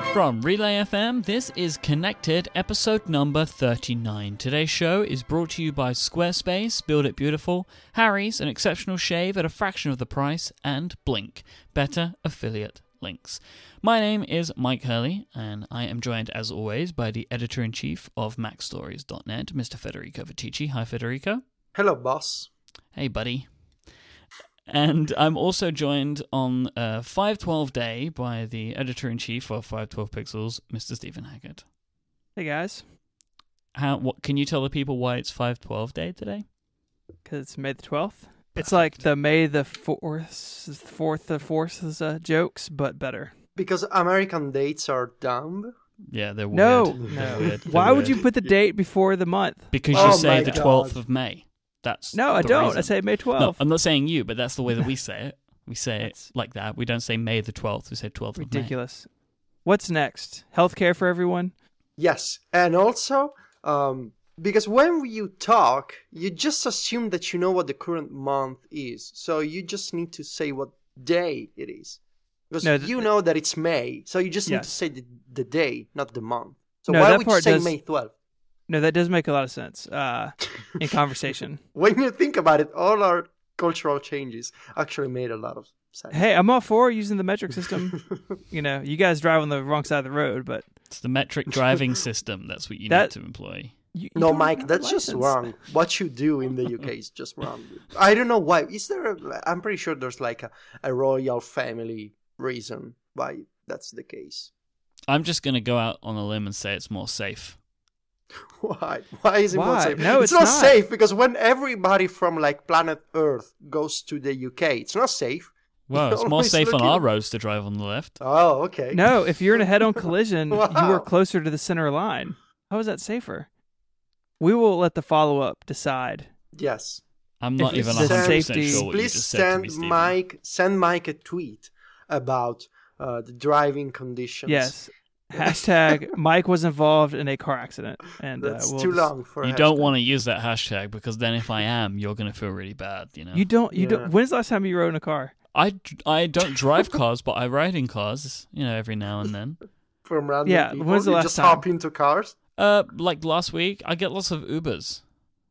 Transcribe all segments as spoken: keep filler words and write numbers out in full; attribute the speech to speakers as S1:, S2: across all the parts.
S1: From Relay F M, this is Connected, episode number thirty-nine. Today's show is brought to you by Squarespace, Build It Beautiful, Harry's, an exceptional shave at a fraction of the price, and Blink, better affiliate links. My name is Mike Hurley, and I am joined, as always, by the editor-in-chief of Mac Stories dot net, Mister Federico Viticci. Hi, Federico.
S2: Hello, boss.
S1: Hey, buddy. And I'm also joined on uh, five twelve Day by the editor-in-chief of five twelve Pixels, Mister Stephen Hackett.
S3: Hey, guys.
S1: How? What can you tell the people why it's five twelve Day today?
S3: Because it's May the twelfth. It's like the May the fourth, fourth, the fourth is uh, jokes, but better.
S2: Because American dates are dumb.
S1: Yeah, they're weird.
S3: No,
S1: They're
S3: no.
S1: weird. They're
S3: Why
S1: weird.
S3: would you put the date before the month?
S1: Because you
S2: Oh
S1: say
S2: my
S1: the
S2: God.
S1: twelfth of May. That's
S3: No, I
S1: the
S3: don't.
S1: reason.
S3: I say May
S1: No,
S3: twelfth.
S1: I'm not saying you, but that's the way that we say it. We say
S3: That's
S1: it like that. We don't say May the twelfth. We say twelfth of May.
S3: Ridiculous. What's next? Healthcare for everyone?
S2: Yes, and also, um, because when you talk, you just assume that you know what the current month is. So you just need to say what day it is. Because
S3: No, th-
S2: you know that it's May, so you just need
S3: Yes.
S2: to say the, the day, not the month. So
S3: No,
S2: why
S3: that
S2: would you
S3: part
S2: say
S3: does-
S2: May twelfth?
S3: No, that does make a lot of sense uh, in conversation.
S2: When you think about it, all our cultural changes actually made a lot of sense.
S3: Hey, I'm all for using the metric system. You know, you guys drive on the wrong side of the road, but
S1: It's the metric driving system. That's what you
S3: That-
S1: need to employ.
S3: you, you
S2: No,
S3: don't
S2: Mike,
S3: have a
S2: that's just
S3: license.
S2: wrong. What you do in the U K is just wrong. I don't know why. Is there? A, I'm pretty sure there's like a, a royal family reason why that's the case.
S1: I'm just going to go out on a limb and say it's more safe.
S2: Why? Why is it
S3: Why?
S2: not safe?
S3: No, it's
S2: not,
S3: not.
S2: safe because when everybody from like planet Earth goes to the U K, it's not safe.
S1: Well, it's more
S2: Always
S1: safe on
S2: looking-
S1: our roads to drive on the left.
S2: Oh, okay.
S3: No, if you're in a head-on collision, you
S2: Wow.
S3: are closer to the center line. How is that safer? We will let the follow-up decide.
S2: Yes.
S1: I'm not
S3: If
S1: even
S3: it's
S1: one hundred percent
S3: safety-
S1: sure what you
S2: Please
S1: just said to
S2: send
S1: me, Stephen.
S2: Mike. Send Mike a tweet about uh, the driving conditions.
S3: Yes. Hashtag Mike was involved in a car accident. And uh,
S2: That's
S3: we'll
S2: too
S3: just-
S2: long for.
S1: You
S2: a
S1: don't
S2: hashtag.
S1: want to use that hashtag because then if I am, you're going to feel really bad, you know?
S3: You don't. You
S2: Yeah.
S3: don't. When's the last time you rode in a car?
S1: I, I don't drive cars, but I ride in cars, you know, every now and then.
S2: From random
S3: Yeah,
S2: people.
S3: when's the
S2: you
S3: last
S2: just
S3: time?
S2: hop into cars.
S1: Uh, like last week, I get lots of Ubers.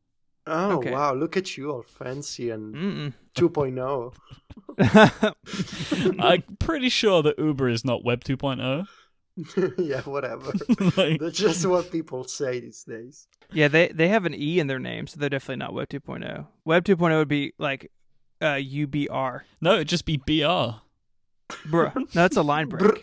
S2: Oh
S3: Okay.
S2: wow! Look at you, all fancy and
S3: Mm-mm.
S2: two point oh.
S1: I'm pretty sure that Uber is not Web two point oh.
S2: Yeah, whatever.
S1: Like-
S2: That's just what people say these days.
S3: Yeah, they they have an E in their name, so they're definitely not Web two point oh. Web two point oh would be like uh, U B R.
S1: No, it'd just be B R.
S3: Bruh. No, that's a line break.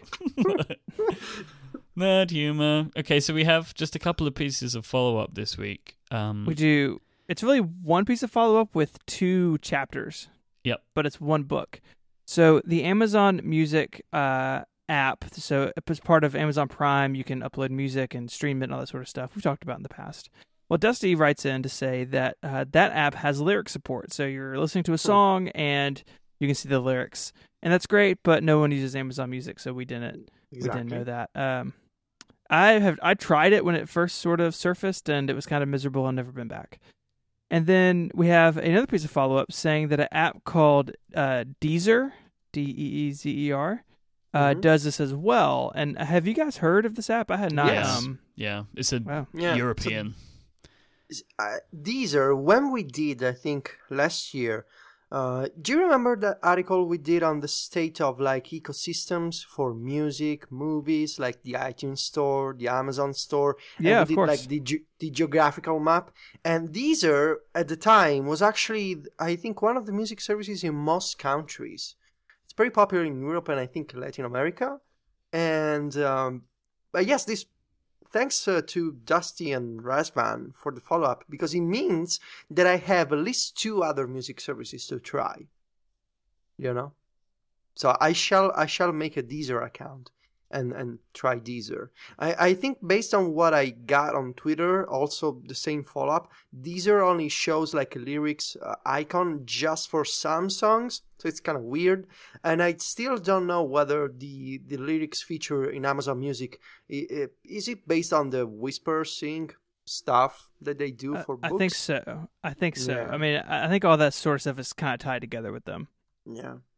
S1: Nerd humor. Okay, so we have just a couple of pieces of follow-up this week. Um,
S3: We do. It's really one piece of follow-up with two chapters.
S1: Yep.
S3: But it's one book. So the Amazon Music uh, app, so as part of Amazon Prime, you can upload music and stream it and all that sort of stuff. We've talked about in the past. Well, Dusty writes in to say that uh, that app has lyric support. So you're listening to a song and you can see the lyrics. And that's great, but no one uses Amazon Music, so we didn't
S2: Exactly.
S3: we didn't know that. Um, I have I tried it when it first sort of surfaced, and it was kind of miserable. I've never been back. And then we have another piece of follow up saying that an app called uh, Deezer, D E E Z E R, uh,
S2: Mhm.
S3: does this as well. And have you guys heard of this app? I had not.
S1: Yes.
S3: Um,
S1: yeah, it's a
S3: wow.
S2: Yeah, so-
S1: European.
S2: Uh, these are when we did, I think, last year. Uh, do you remember that article we did on the state of like ecosystems for music, movies, like the iTunes Store, the Amazon Store? And
S3: Yeah,
S2: we
S3: of
S2: did,
S3: course.
S2: Like the ge- the geographical map, and Deezer at the time was actually, I think, one of the music services in most countries. It's very popular in Europe and I think Latin America. And um, but yes, this. Thanks uh, to Dusty and Razvan for the follow-up, because it means that I have at least two other music services to try. You know? So I shall I shall make a Deezer account and, and try Deezer. I, I think based on what I got on Twitter, also the same follow-up, Deezer only shows like a lyrics uh, icon just for some songs, so it's kind of weird. And I still don't know whether the, the lyrics feature in Amazon Music, i- i- is it based on the whisper sync stuff that they do
S3: I,
S2: for
S3: I
S2: books?
S3: think so. I think so.
S2: Yeah.
S3: I mean, I I think all that sort of stuff is kind of tied together with them.
S2: Yeah.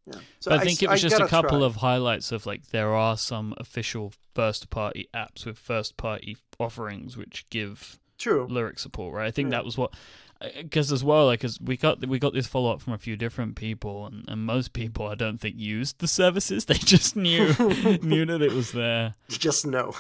S2: Yeah. So
S1: But I think it was
S2: I
S1: just a
S2: gotta
S1: couple
S2: try.
S1: of highlights of like there are some official first-party apps with first-party offerings which give
S2: True.
S1: lyric support, right? I think
S2: Yeah.
S1: that was what, because as well, like, cause we got we got this follow up from a few different people, and, and most people I don't think used the services. They just knew knew that it was there.
S2: Just know.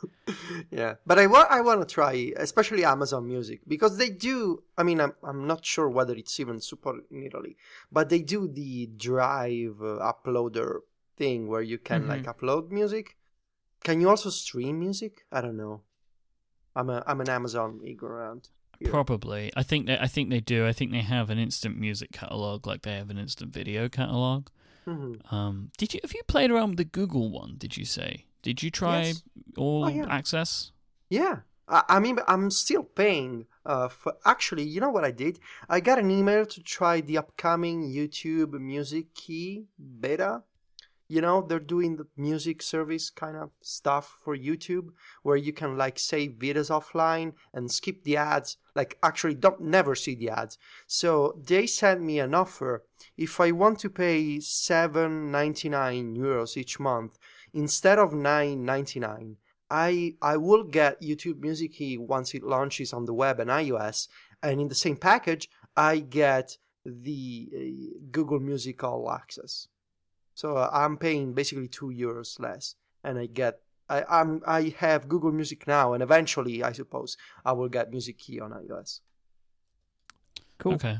S2: Yeah, but I want I want to try, especially Amazon Music, because they do. I mean, I'm I'm not sure whether it's even supported in Italy, but they do the Drive uh, uploader thing where you can
S1: Mhm.
S2: like upload music. Can you also stream music? I don't know. I'm a I'm an Amazon ignorant. Here.
S1: Probably, I think they I think they do. I think they have an instant music catalog, like they have an instant video catalog.
S2: Mhm.
S1: Um, did you have you played around with the Google one? Did you say? Did you try
S2: Yes.
S1: all
S2: Oh, yeah.
S1: access?
S2: Yeah. I, I mean, I'm still paying uh, for. Actually, you know what I did? I got an email to try the upcoming YouTube Music Key beta. You know, they're doing the music service kind of stuff for YouTube where you can like save videos offline and skip the ads. Like actually don't never see the ads. So they sent me an offer. If I want to pay seven ninety-nine euros each month instead of nine ninety-nine, I I will get YouTube Music Key once it launches on the web and iOS, and in the same package I get the uh, Google Music All Access. So uh, I'm paying basically two euros less, and I get I I'm I have Google Music now, and eventually I suppose I will get Music Key on iOS.
S3: Cool.
S1: Okay.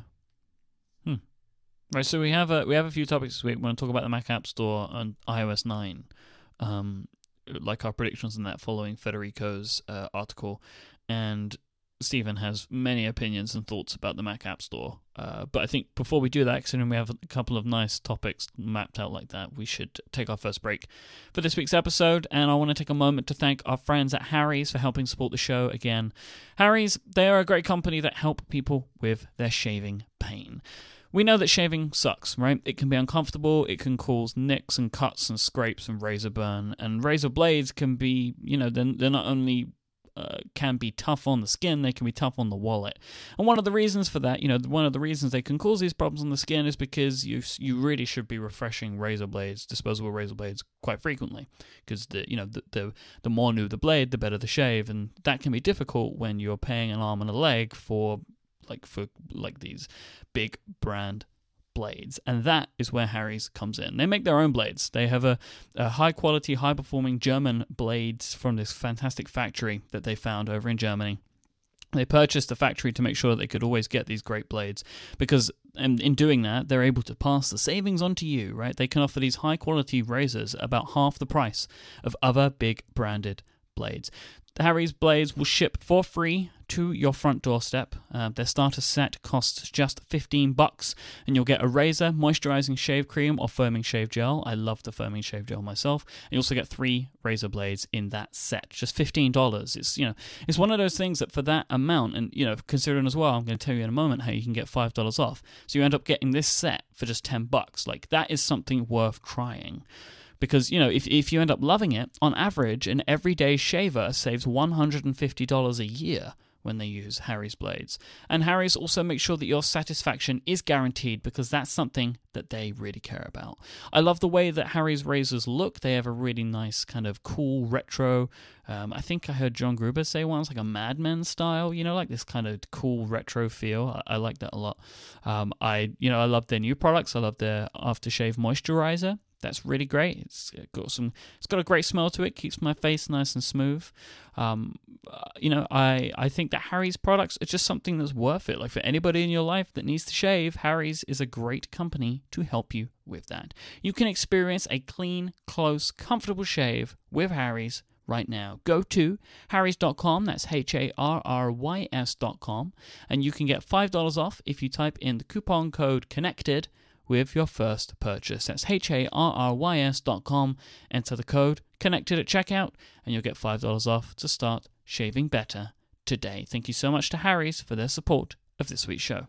S1: Hmm. Right. So we have a we have a few topics this week. We want to talk about the Mac App Store and iOS nine, um, like our predictions in that following Federico's uh, article, and Stephen has many opinions and thoughts about the Mac App Store. Uh, but I think before we do that, considering we have a couple of nice topics mapped out like that, we should take our first break for this week's episode. And I want to take a moment to thank our friends at Harry's for helping support the show again. Harry's, they are a great company that help people with their shaving pain. We know that shaving sucks, right? It can be uncomfortable, it can cause nicks and cuts and scrapes and razor burn. And razor blades can be, you know, they're, they're not only Uh, can be tough on the skin, they can be tough on the wallet. And one of the reasons for that, you know, one of the reasons they can cause these problems on the skin is because you you really should be refreshing razor blades, disposable razor blades, quite frequently. Because the you know the, the the more new the blade, the better the shave, and that can be difficult when you're paying an arm and a leg for like for like these big brand blades, and that is where Harry's comes in. They make their own blades. They have a, a high quality, high performing German blades from this fantastic factory that they found over in Germany. They purchased the factory to make sure that they could always get these great blades, because and in doing that, they're able to pass the savings on to you, right? They can offer these high quality razors about half the price of other big branded blades. The Harry's blades will ship for free to your front doorstep. Uh, their starter set costs just fifteen bucks, and you'll get a razor, moisturizing shave cream, or foaming shave gel. I love the foaming shave gel myself. And you also get three razor blades in that set, just fifteen dollars. It's you know, it's one of those things that for that amount, and you know, considering as well, I'm going to tell you in a moment how you can get five dollars off. So you end up getting this set for just ten bucks. Like that is something worth trying. Because, you know, if if you end up loving it, on average, an everyday shaver saves one hundred fifty dollars a year when they use Harry's blades. And Harry's also makes sure that your satisfaction is guaranteed, because that's something that they really care about. I love the way that Harry's razors look. They have a really nice kind of cool retro, um, I think I heard John Gruber say once, like a Mad Men style, you know, like this kind of cool retro feel. I, I like that a lot. Um, I, you know, I love their new products. I love their aftershave moisturizer. That's really great. It's got some. It's got a great smell to it. Keeps my face nice and smooth. Um, uh, you know, I I think that Harry's products are just something that's worth it. Like for anybody in your life that needs to shave, Harry's is a great company to help you with that. You can experience a clean, close, comfortable shave with Harry's right now. Go to harrys dot com, that's H A R R Y S dot com, and you can get five dollars off if you type in the coupon code CONNECTED with your first purchase. That's H A R R Y S dot com. Enter the code CONNECTED at checkout, and you'll get five dollars off to start shaving better today. Thank you so much to Harry's for their support of this week's show.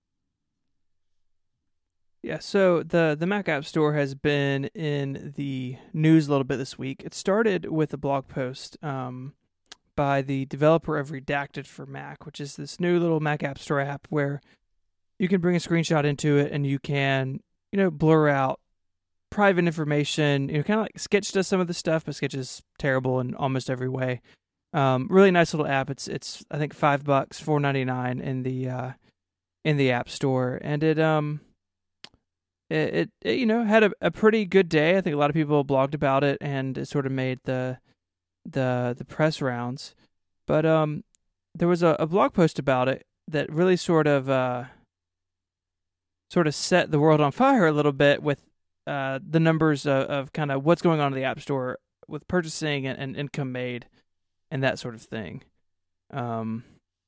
S3: Yeah, so the, the Mac App Store has been in the news a little bit this week. It started with a blog post um, by the developer of Redacted for Mac, which is this new little Mac App Store app where you can bring a screenshot into it and you can, you know, blur out private information. You know, kind of like Sketch does some of the stuff, but Sketch is terrible in almost every way. Um, really nice little app. It's it's I think five bucks, four ninety nine in the uh, in the App Store, and it um it, it, it you know had a, a pretty good day. I think a lot of people blogged about it, and it sort of made the the the press rounds. But um there was a, a blog post about it that really sort of uh sort of set the world on fire a little bit with uh the numbers of, of kind of what's going on in the App Store with purchasing and, and income made and that sort of thing. Um,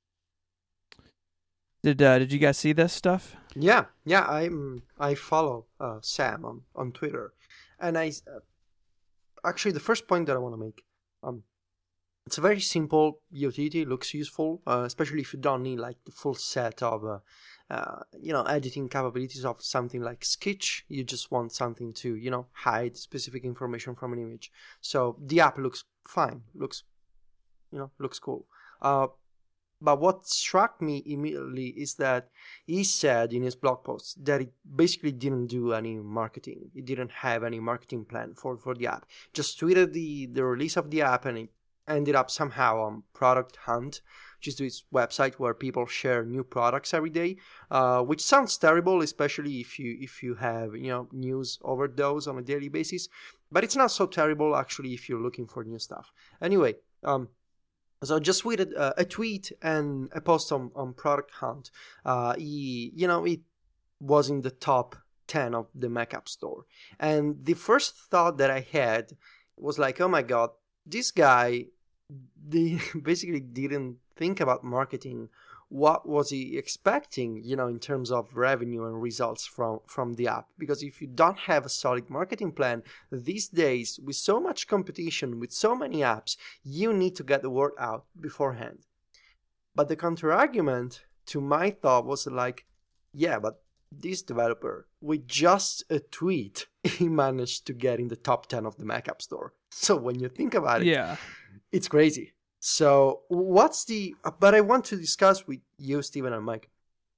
S3: did uh, did you guys see this stuff?
S2: Yeah, yeah. I I follow uh, Sam on, on Twitter, and I uh, actually the first point that I want to make. Um, it's a very simple utility. It looks useful, uh, especially if you don't need like the full set of uh, uh, you know editing capabilities of something like Sketch. You just want something to you know hide specific information from an image. So the app looks fine. Looks you know looks cool. Uh, But what struck me immediately is that he said in his blog post that he basically didn't do any marketing. He didn't have any marketing plan for, for the app. Just tweeted the, the release of the app, and it ended up somehow on Product Hunt, which is this website where people share new products every day, uh, which sounds terrible, especially if you if you have you know news overdose on a daily basis. But it's not so terrible actually if you're looking for new stuff. Anyway, um. So just tweeted uh, a tweet and a post on, on Product Hunt. Uh, he, you know, it was in the top ten of the Mac App Store. And the first thought that I had was like, oh my God, this guy the, basically didn't think about marketing. What was he expecting, you know, in terms of revenue and results from, from the app? Because if you don't have a solid marketing plan, these days, with so much competition, with so many apps, you need to get the word out beforehand. But the counter-argument to my thought was like, yeah, but this developer, with just a tweet, he managed to get in the top ten of the Mac App Store. So when you think about it,
S3: yeah,
S2: it's crazy. So what's the, but I want to discuss with you, Stephen and Mike,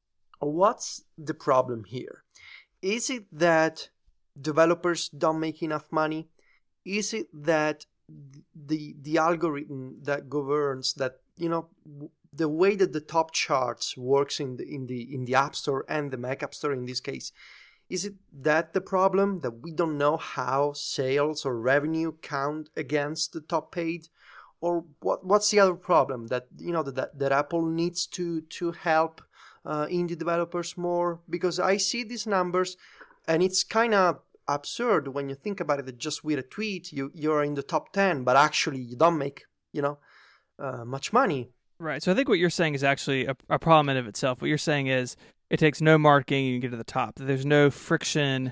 S2: what's the problem here? Is it that developers don't make enough money? Is it that the the algorithm that governs that, you know, the way that the top charts works in the in the in the App Store and the Mac App Store in this case, is it that the problem that we don't know how sales or revenue count against the top paid? Or what? What's the other problem that you know that that Apple needs to to help uh, indie developers more? Because I see these numbers, and it's kind of absurd when you think about it. That just with a tweet, you you're in the top ten, but actually you don't make you know uh, much money.
S3: Right. So I think what you're saying is actually a, a problem in of itself. What you're saying is it takes no marketing, you can get to the top. There's no friction,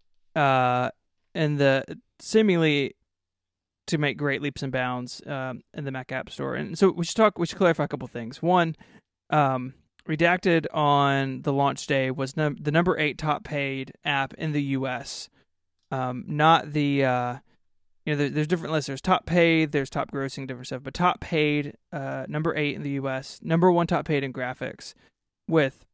S3: uh, in the seemingly. To make great leaps and bounds um, in the Mac App Store. And so we should talk, we should clarify a couple things. One, um, Redacted on the launch day was num- the number eight top paid app in the U S. Um, not the, uh, you know, there, there's different lists. There's top paid, there's top grossing, different stuff, but top paid, uh, number eight in the U S, number one top paid in graphics with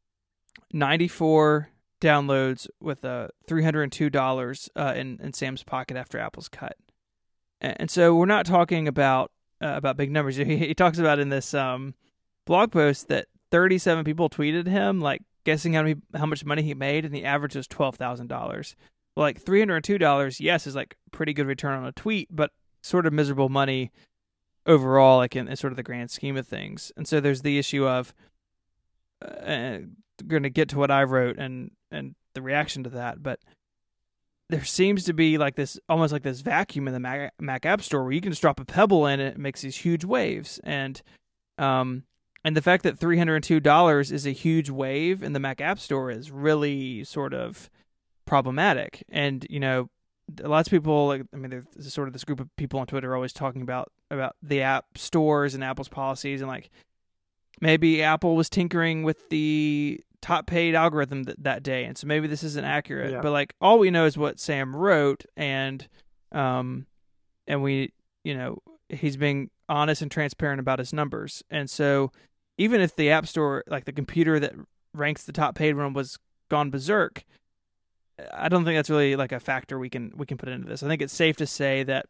S3: ninety-four downloads with uh, three hundred two dollars uh, in, in Sam's pocket after Apple's cut. And so we're not talking about uh, about big numbers. He, he talks about in this um, blog post that thirty-seven people tweeted him, like guessing how many how much money he made, and the average was twelve thousand dollars. Well, like three hundred two dollars, yes, is like pretty good return on a tweet, but sort of miserable money overall, like in, in sort of the grand scheme of things. And so there's the issue of uh, going to get to what I wrote and and the reaction to that, but. There seems to be like this, almost like this vacuum in the Mac, Mac App Store where you can just drop a pebble in and it makes these huge waves. And um, and the fact that three hundred two dollars is a huge wave in the Mac App Store is really sort of problematic. And, you know, lots of people, like, I mean, there's sort of this group of people on Twitter always talking about, about the app stores and Apple's policies. And like, maybe Apple was tinkering with the top paid algorithm th- that day, and so maybe this isn't accurate.
S2: Yeah.
S3: But like, all we know is what Sam wrote, and um, and we, you know, he's being honest and transparent about his numbers. And so, even if the App Store, like the computer that ranks the top paid one, was gone berserk, I don't think that's really like a factor we can we can put into this. I think it's safe to say that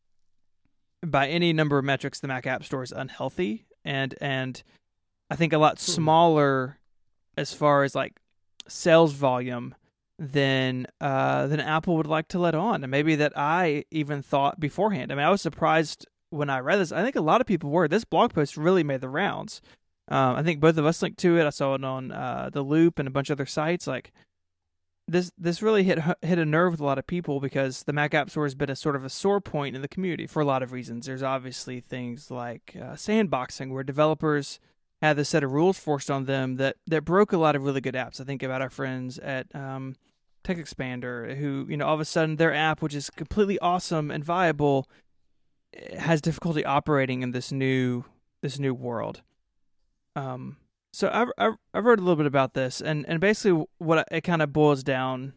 S3: by any number of metrics, the Mac App Store is unhealthy, and and I think a lot smaller as far as like sales volume than uh, than Apple would like to let on, and maybe that I even thought beforehand. I mean, I was surprised when I read this. I think a lot of people were. This blog post really made the rounds. Um, I think both of us linked to it. I saw it on uh, The Loop and a bunch of other sites. Like this, this really hit hit a nerve with a lot of people because the Mac App Store has been a sort of a sore point in the community for a lot of reasons. There's obviously things like uh, sandboxing, where developers had this set of rules forced on them that, that broke a lot of really good apps. I think about our friends at um, TechExpander, who, you know, all of a sudden their app, which is completely awesome and viable, has difficulty operating in this new this new world. Um, so I I, I wrote a little bit about this, and, and basically what it kind of boils down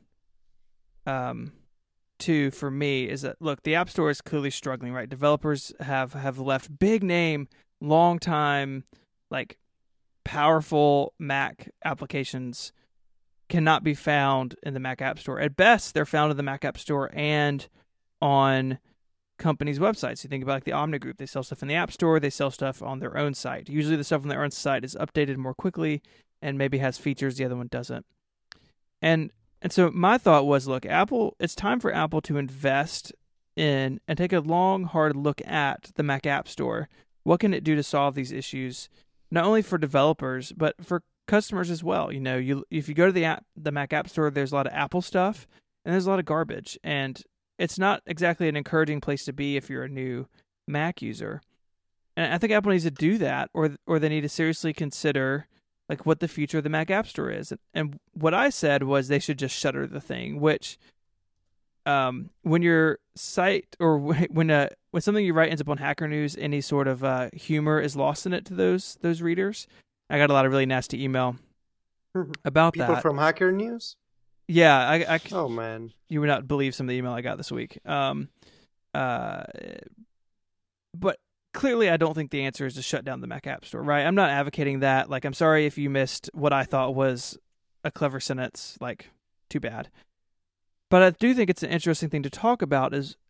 S3: um to for me is that, look, the App Store is clearly struggling, right? Developers have have left big name, long time, like powerful Mac applications cannot be found in the Mac App Store. At best, they're found in the Mac App Store and on companies' websites. You think about like the Omni Group, they sell stuff in the App Store, they sell stuff on their own site. Usually the stuff on their own site is updated more quickly and maybe has features the other one doesn't. And and so my thought was, look, Apple, it's time for Apple to invest in and take a long, hard look at the Mac App Store. What can it do to solve these issues, not only for developers, but for customers as well? You know, you if you go to the app, the Mac App Store, there's a lot of Apple stuff and there's a lot of garbage, and it's not exactly an encouraging place to be if you're a new Mac user. And I think Apple needs to do that, or or they need to seriously consider like what the future of the Mac App Store is. And, and what I said was they should just shutter the thing, which um, when your site or when a when something you write ends up on Hacker News, any sort of uh, humor is lost in it to those those readers. I got a lot of really nasty email about
S2: People
S3: that.
S2: People from Hacker News?
S3: Yeah, I, I,
S2: oh man,
S3: you would not believe some of the email I got this week. Um, uh, but clearly, I don't think the answer is to shut down the Mac App Store, right? I'm not advocating that. Like, I'm sorry if you missed what I thought was a clever sentence. Like, too bad. But I do think it's an interesting thing to talk about. Is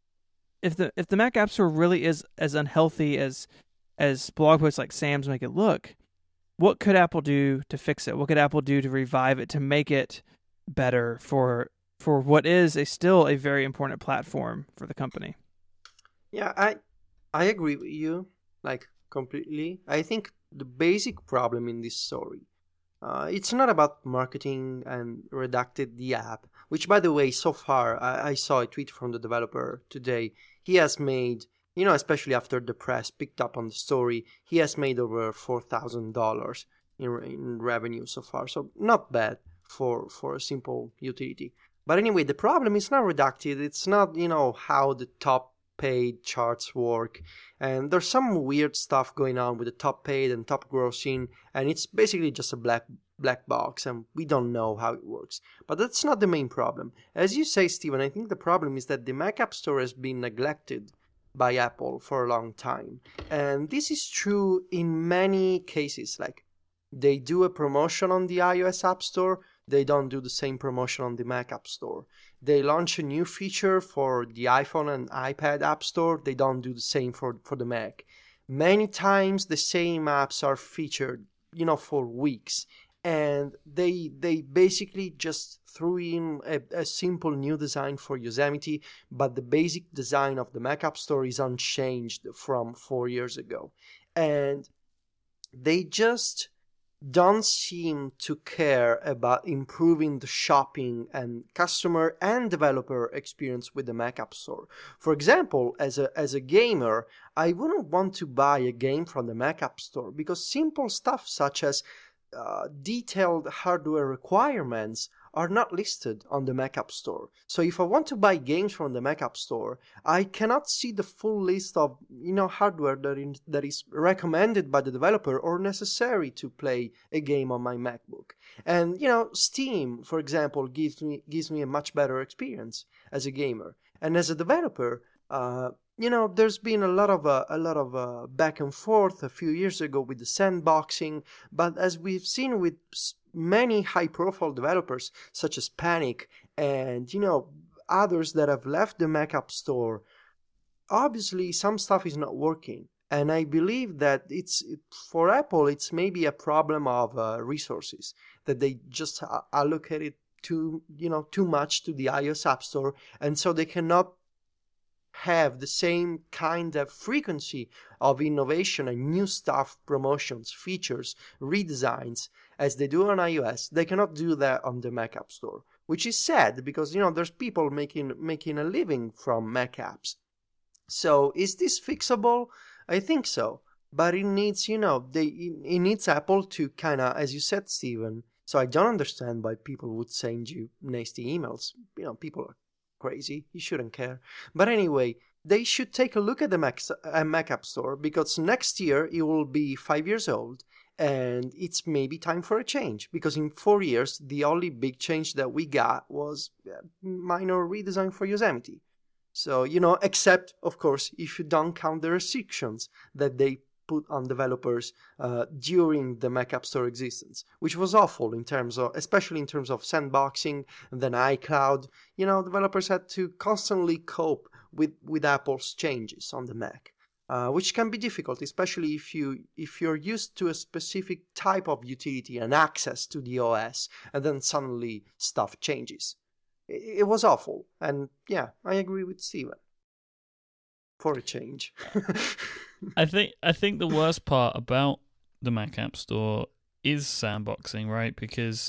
S3: if the if the Mac App Store really is as unhealthy as as blog posts like Sam's make it look, what could Apple do to fix it? What could Apple do to revive it, to make it better for for what is a still a very important platform for the company?
S2: Yeah, I I agree with you, like, completely. I think the basic problem in this story, uh, it's not about marketing and redacted the app, which, by the way, so far, I, I saw a tweet from the developer today. He has made, you know, especially after the press picked up on the story, he has made over four thousand dollars in, in revenue so far. So not bad for for a simple utility. But anyway, the problem is not redacted. It's not, you know, how the top paid charts work. And there's some weird stuff going on with the top paid and top grossing, and it's basically just a black black box, and we don't know how it works. But that's not the main problem. As you say, Steven, I think the problem is that the Mac App Store has been neglected by Apple for a long time. And this is true in many cases. Like, they do a promotion on the iOS App Store, they don't do the same promotion on the Mac App Store. They launch a new feature for the iPhone and iPad App Store, they don't do the same for, for the Mac. Many times the same apps are featured, you know, for weeks. And they they basically just threw in a, a simple new design for Yosemite, but the basic design of the Mac App Store is unchanged from four years ago. And they just don't seem to care about improving the shopping and customer and developer experience with the Mac App Store. For example, as a as a gamer, I wouldn't want to buy a game from the Mac App Store because simple stuff such as uh, detailed hardware requirements are not listed on the Mac App Store. So if I want to buy games from the Mac App Store, I cannot see the full list of, you know, hardware that, in, that is recommended by the developer or necessary to play a game on my MacBook. And, you know, Steam, for example, gives me gives me a much better experience as a gamer. And as a developer, uh, you know, there's been a lot of uh, a lot of uh, back and forth a few years ago with the sandboxing, but as we've seen with many high-profile developers such as Panic and, you know, others that have left the Mac App Store, obviously some stuff is not working. And I believe that it's for Apple, it's maybe a problem of uh, resources, that they just uh, allocated too, you know, too much to the iOS App Store, and so they cannot have the same kind of frequency of innovation and new stuff, promotions, features, redesigns as they do on iOS. They cannot do that on the Mac App Store, which is sad because, you know, there's people making making a living from Mac apps. So is this fixable? I think so, but it needs, you know, they it needs Apple to kind of, as you said, Stephen. So I don't understand why people would send you nasty emails. You know, people are crazy. You shouldn't care. But anyway, they should take a look at the Mac, uh, Mac App Store, because next year it will be five years old, and it's maybe time for a change. Because in four years, the only big change that we got was a minor redesign for Yosemite. So, you know, except, of course, if you don't count the restrictions that they put on developers uh, during the Mac App Store existence, which was awful in terms of, especially in terms of sandboxing and then iCloud. You know, developers had to constantly cope with, with Apple's changes on the Mac, uh, which can be difficult, especially if you if you're used to a specific type of utility and access to the O S, and then suddenly stuff changes. It was awful, and yeah, I agree with Steven. For a change.
S1: I think I think the worst part about the Mac App Store is sandboxing, right? Because,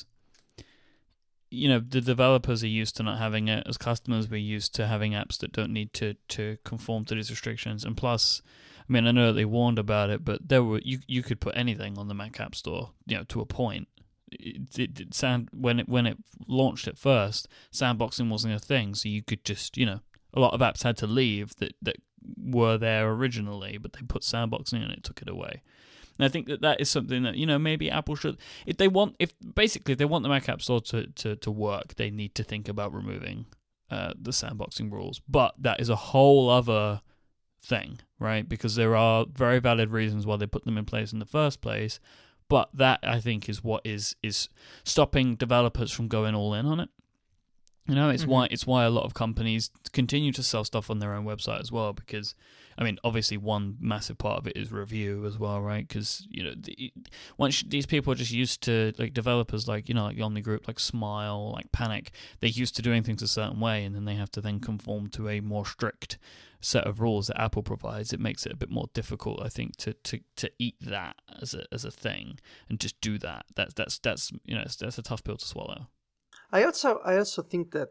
S1: you know, the developers are used to not having it. As customers, we're used to having apps that don't need to, to conform to these restrictions. And plus, I mean, I know that they warned about it, but there were you you could put anything on the Mac App Store, you know, to a point. It, it, it sound when it when it launched at first, sandboxing wasn't a thing, so you could just, you know, a lot of apps had to leave that, that were there originally, but they put sandboxing in and it took it away. And I think that that is something that, you know, maybe Apple should, if they want, if basically if they want the Mac App Store to, to, to work, they need to think about removing uh, the sandboxing rules. But that is a whole other thing, right? Because there are very valid reasons why they put them in place in the first place. But that, I think, is what is is stopping developers from going all in on it. You know, it's mm-hmm. why it's why a lot of companies continue to sell stuff on their own website as well. Because, I mean, obviously, one massive part of it is review as well, right? Because, you know, the, once these people are just used to, like, developers like, you know, like Omni Group, like Smile, like Panic, they're used to doing things a certain way, and then they have to then conform to a more strict set of rules that Apple provides. It makes it a bit more difficult, I think, to, to, to eat that as a as a thing and just do that. That's that's that's you know that's, that's a tough pill to swallow.
S2: I also I also think that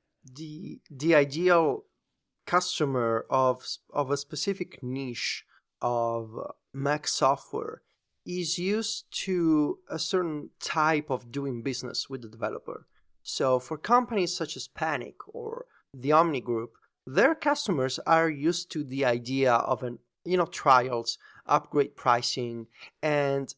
S2: the the ideal customer of of a specific niche of Mac software is used to a certain type of doing business with the developer. So for companies such as Panic or the Omni Group, their customers are used to the idea of an, you know, trials, upgrade pricing, and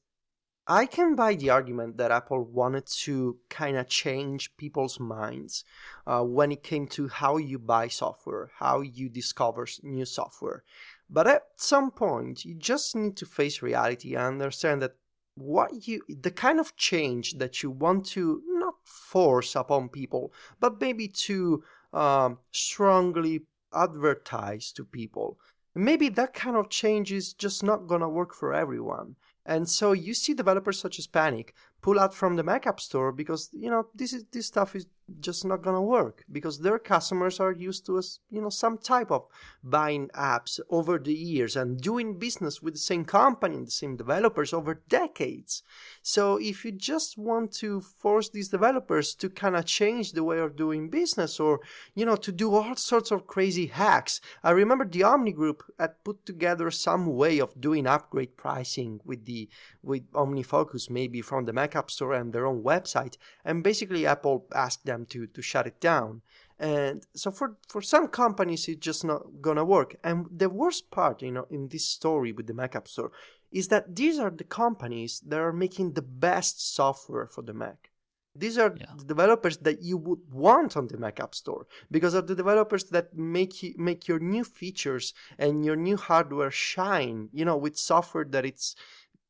S2: I can buy the argument that Apple wanted to kind of change people's minds uh, when it came to how you buy software, how you discover new software. But at some point, you just need to face reality and understand that what you, the kind of change that you want to not force upon people, but maybe to um, strongly advertise to people, maybe that kind of change is just not going to work for everyone. And so you see developers such as Panic pull out from the Mac App Store because, you know, this is this stuff is just not going to work because their customers are used to, a, you know, some type of buying apps over the years and doing business with the same company and the same developers over decades. So if you just want to force these developers to kind of change the way of doing business or, you know, to do all sorts of crazy hacks. I remember the Omni Group had put together some way of doing upgrade pricing with the with OmniFocus, maybe from the Mac App Store and their own website, and basically Apple asked them to to shut it down. And so for for some companies it's just not gonna work. And the worst part, you know, in this story with the Mac App Store is that these are the companies that are making the best software for the Mac. These are yeah. the developers that you would want on the Mac App Store because of the developers that make you, make your new features and your new hardware shine, you know, with software that it's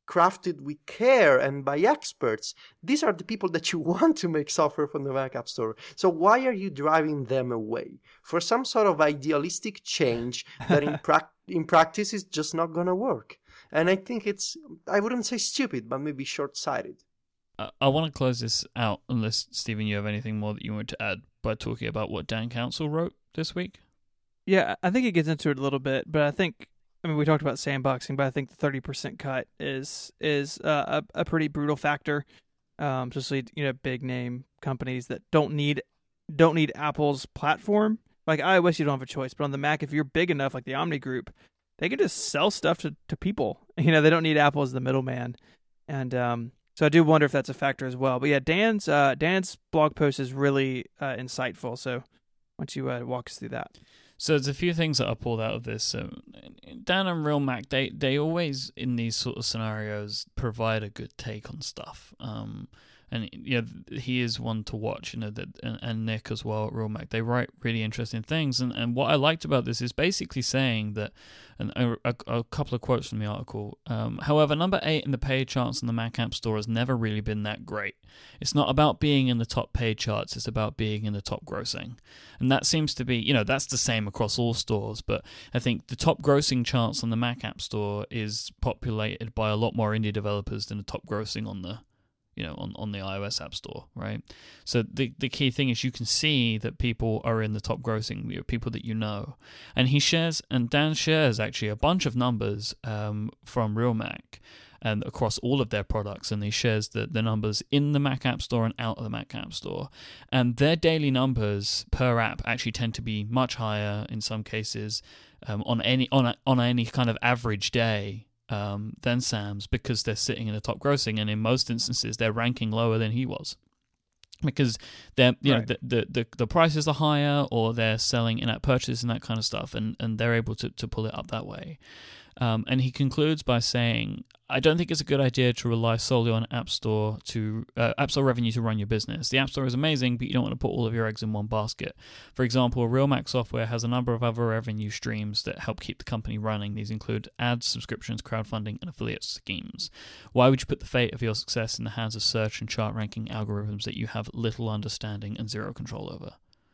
S2: crafted with care and by experts. These are the people that you want to make software for the Mac App Store. So why are you driving them away for some sort of idealistic change that in, pra- in practice is just not going to work? And I think it's, I wouldn't say stupid, but maybe short-sighted.
S1: Uh, I want to close this out, unless, Stephen, you have anything more that you want to add by talking about what Dan Council wrote this week?
S3: Yeah, I think it gets into it a little bit, but I think, I mean, we talked about sandboxing, but I think the thirty percent cut is is uh, a, a pretty brutal factor. Um, especially, you know, big name companies that don't need don't need Apple's platform. Like iOS, you don't have a choice, but on the Mac, if you're big enough, like the Omni Group, they can just sell stuff to, to people. You know, they don't need Apple as the middleman. And um, so I do wonder if that's a factor as well. But yeah, Dan's uh, Dan's blog post is really uh, insightful. So why don't you uh, walk us through that?
S1: So there's a few things that I pulled out of this. So Dan and Real Mac, they, they always, in these sort of scenarios, provide a good take on stuff. Um, and you know, he is one to watch, you know, that, and, and Nick as well at Real Mac. They write really interesting things. And, and what I liked about this is basically saying that, and a, a, a couple of quotes from the article, um, however, number eight in the paid charts on the Mac App Store has never really been that great. It's not about being in the top paid charts, it's about being in the top grossing. And that seems to be, you know, that's the same across all stores, but I think the top grossing charts on the Mac App Store is populated by a lot more indie developers than the top grossing on the, you know, on, on the iOS App Store, right? So the the key thing is you can see that people are in the top grossing, you know, people that you know. And he shares, and Dan shares actually a bunch of numbers um, from Real Mac and across all of their products, and he shares the, the numbers in the Mac App Store and out of the Mac App Store. And their daily numbers per app actually tend to be much higher in some cases um, on any on a, on any kind of average day um, than Sam's, because they're sitting in the top grossing, and in most instances they're ranking lower than he was. Because they're, you
S3: right.
S1: know, the, the, the, the prices are higher, or they're selling in-app purchases and that kind of stuff, and, and they're able to, to pull it up that way. Um, and he concludes by saying, I don't think it's a good idea to rely solely on App Store to uh, App Store revenue to run your business. The App Store is amazing, but you don't want to put all of your eggs in one basket. For example, Real Mac Software has a number of other revenue streams that help keep the company running. These include ads, subscriptions, crowdfunding, and affiliate schemes. Why would you put the fate of your success in the hands of search and chart ranking algorithms that you have little understanding and zero control over?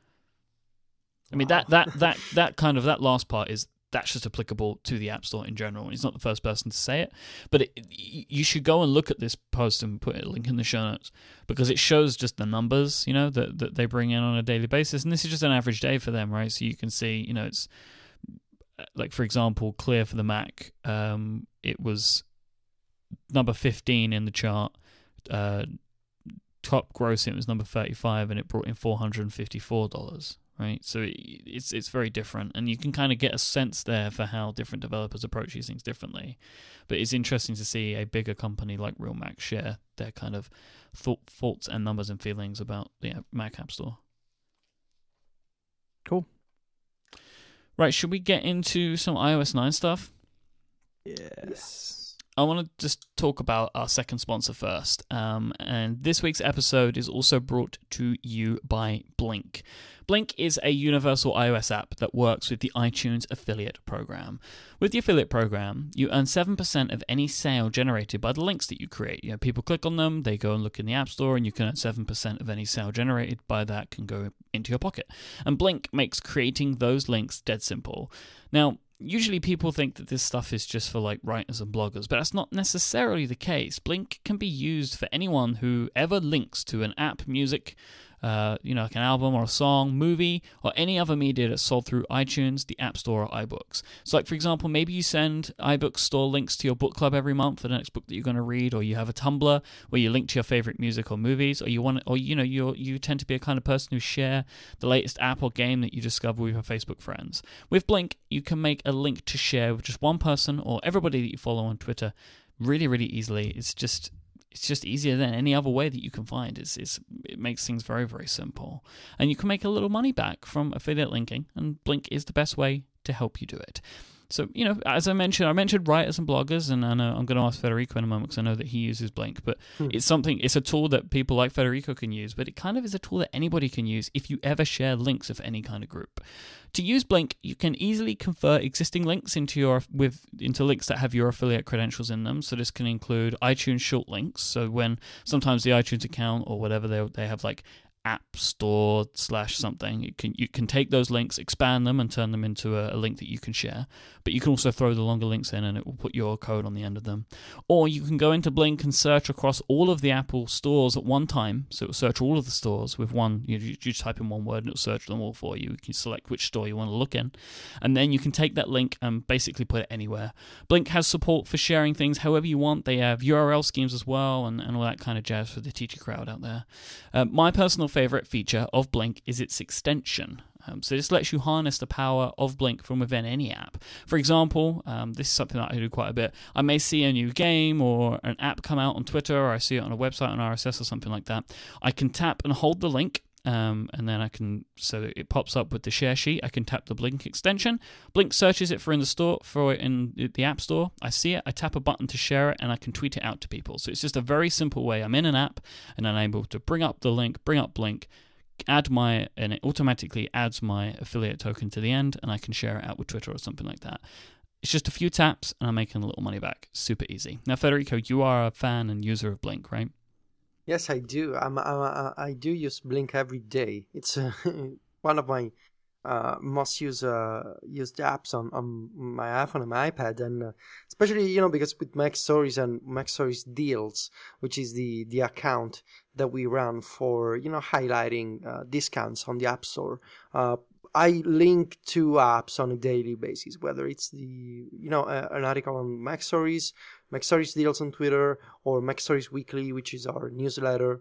S1: I mean,
S2: Wow.
S1: that, that, that, that kind of, that last part is, that's just applicable to the App Store in general. And he's not the first person to say it, but it, you should go and look at this post and put a link in the show notes, because it shows just the numbers, you know, that, that they bring in on a daily basis. And this is just an average day for them, right? So you can see, you know, it's like, for example, Clear for the Mac, um, it was number fifteen in the chart. Uh, top grossing, it was number thirty-five, and it brought in four hundred fifty-four dollars. Right, so it's it's very different, and you can kind of get a sense there for how different developers approach these things differently. But it's interesting to see a bigger company like Real Mac share their kind of thought, thoughts and numbers and feelings about the Mac App Store.
S3: Cool.
S1: Right, should we get into some i O S nine stuff?
S3: Yes.
S2: Yes.
S1: I want to just talk about our second sponsor first. Um, and this week's episode is also brought to you by Blink. Blink is a universal iOS app that works with the iTunes affiliate program. With the affiliate program, you earn seven percent of any sale generated by the links that you create. You know, people click on them, they go and look in the App Store, and you can earn seven percent of any sale generated by that can go into your pocket. And Blink makes creating those links dead simple. Now, usually people think that this stuff is just for like writers and bloggers, but that's not necessarily the case. Blink can be used for anyone who ever links to an app, music, uh, you know, like an album or a song, movie, or any other media that's sold through iTunes, the App Store, or iBooks. So like, for example, maybe you send iBooks store links to your book club every month for the next book that you're going to read, or you have a Tumblr where you link to your favorite music or movies, or you want, or you know, you you tend to be a kind of person who share the latest app or game that you discover with your Facebook friends. With Blink, you can make a link to share with just one person or everybody that you follow on Twitter really, really easily. It's just It's just easier than any other way that you can find. It's, it's, it makes things very, very simple. And you can make a little money back from affiliate linking, and Blink is the best way to help you do it. So, you know, as I mentioned, I mentioned writers and bloggers, and I know I'm going to ask Federico in a moment because I know that he uses Blink, but
S2: Hmm.
S1: it's something, it's a tool that people like Federico can use, but it kind of is a tool that anybody can use if you ever share links of any kind of group. To use Blink, you can easily convert existing links into your with into links that have your affiliate credentials in them. So this can include iTunes short links. So when sometimes the iTunes account or whatever they they have like app store slash something, you can you can take those links, expand them, and turn them into a, a link that you can share. But you can also throw the longer links in, and it will put your code on the end of them. Or you can go into Blink and search across all of the Apple stores at one time. So it will search all of the stores with one. You, you just type in one word, and it will search them all for you. You can select which store you want to look in, and then you can take that link and basically put it anywhere. Blink has support for sharing things however you want. They have U R L schemes as well, and, and all that kind of jazz for the teacher crowd out there. Uh, my personal favorite feature of Blink is its extension. Um, so this lets you harness the power of Blink from within any app. For example, um, this is something that I do quite a bit. I may see a new game or an app come out on Twitter, or I see it on a website on R S S or something like that. I can tap and hold the link, um, and then I can, so that it pops up with the share sheet, I can tap the Blink extension. Blink searches it for in the store, for it in the App Store. I see it, I tap a button to share it, and I can tweet it out to people. So it's just a very simple way. I'm in an app, and I'm able to bring up the link, bring up Blink, add my, and it automatically adds my affiliate token to the end, and I can share it out with Twitter or something like that. It's just a few taps, and I'm making a little money back. Super easy. Now, Federico, you are a fan and user of Blink, right?
S2: Yes, I do. I'm, I'm, I do use Blink every day. It's uh, one of my uh, most used uh, used apps on, on my iPhone and my iPad, and uh, especially, you know, because with Mac Stories and Mac Stories Deals, which is the, the account that we run for, you know, highlighting uh, discounts on the App Store. Uh, I link to apps on a daily basis, whether it's the, you know, uh, an article on Mac Stories, Mac Stories Deals on Twitter, or Mac Stories Weekly, which is our newsletter.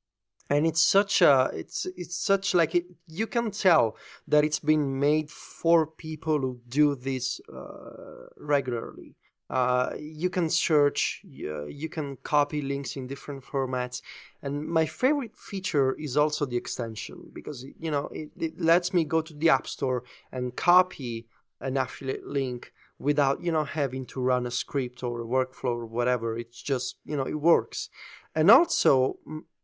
S2: And it's such a, it's it's such like, it, you can tell that it's been made for people who do this uh, regularly. Uh, you can search, uh, you can copy links in different formats. And my favorite feature is also the extension, because, you know, it, it lets me go to the App Store and copy an affiliate link without, you know, having to run a script or a workflow or whatever. It's just, you know, it works. And also,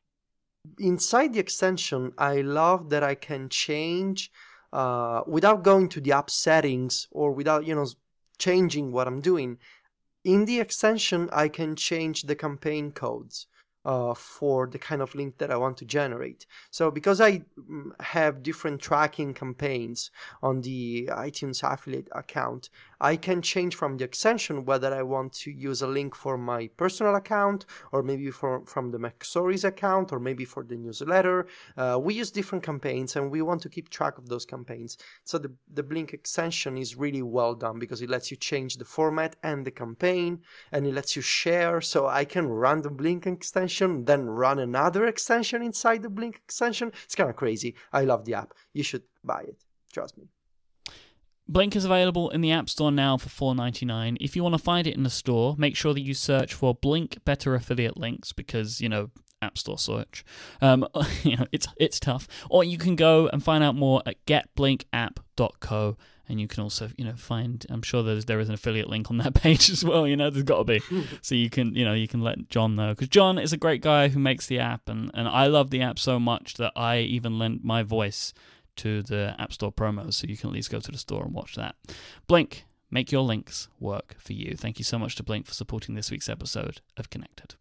S2: inside the extension, I love that I can change, uh, without going to the app settings or without, you know, changing what I'm doing. In the extension, I can change the campaign codes uh, for the kind of link that I want to generate. So because I have different tracking campaigns on the iTunes affiliate account, I can change from the extension whether I want to use a link for my personal account, or maybe for, from the Mac Stories account, or maybe for the newsletter. Uh, we use different campaigns, and we want to keep track of those campaigns. So the, the Blink extension is really well done, because it lets you change the format and the campaign, and it lets you share. So I can run the Blink extension, then run another extension inside the Blink extension. It's kind of crazy. I love the app. You should buy it. Trust me.
S1: Blink is available in the App Store now for four dollars and ninety-nine cents. If you want to find it in the store, make sure that you search for Blink Better Affiliate Links, because, you know, App Store search. Um, you know, it's it's tough. Or you can go and find out more at get blink app dot co, and you can also, you know, find, I'm sure there's there is an affiliate link on that page as well. You know, there's got to be. So you can, you know, you can let John know, because John is a great guy who makes the app, and, and I love the app so much that I even lent my voice to the App Store promos, so you can at least go to the store and watch that. Blink, make your links work for you. Thank you so much to Blink for supporting this week's episode of Connected.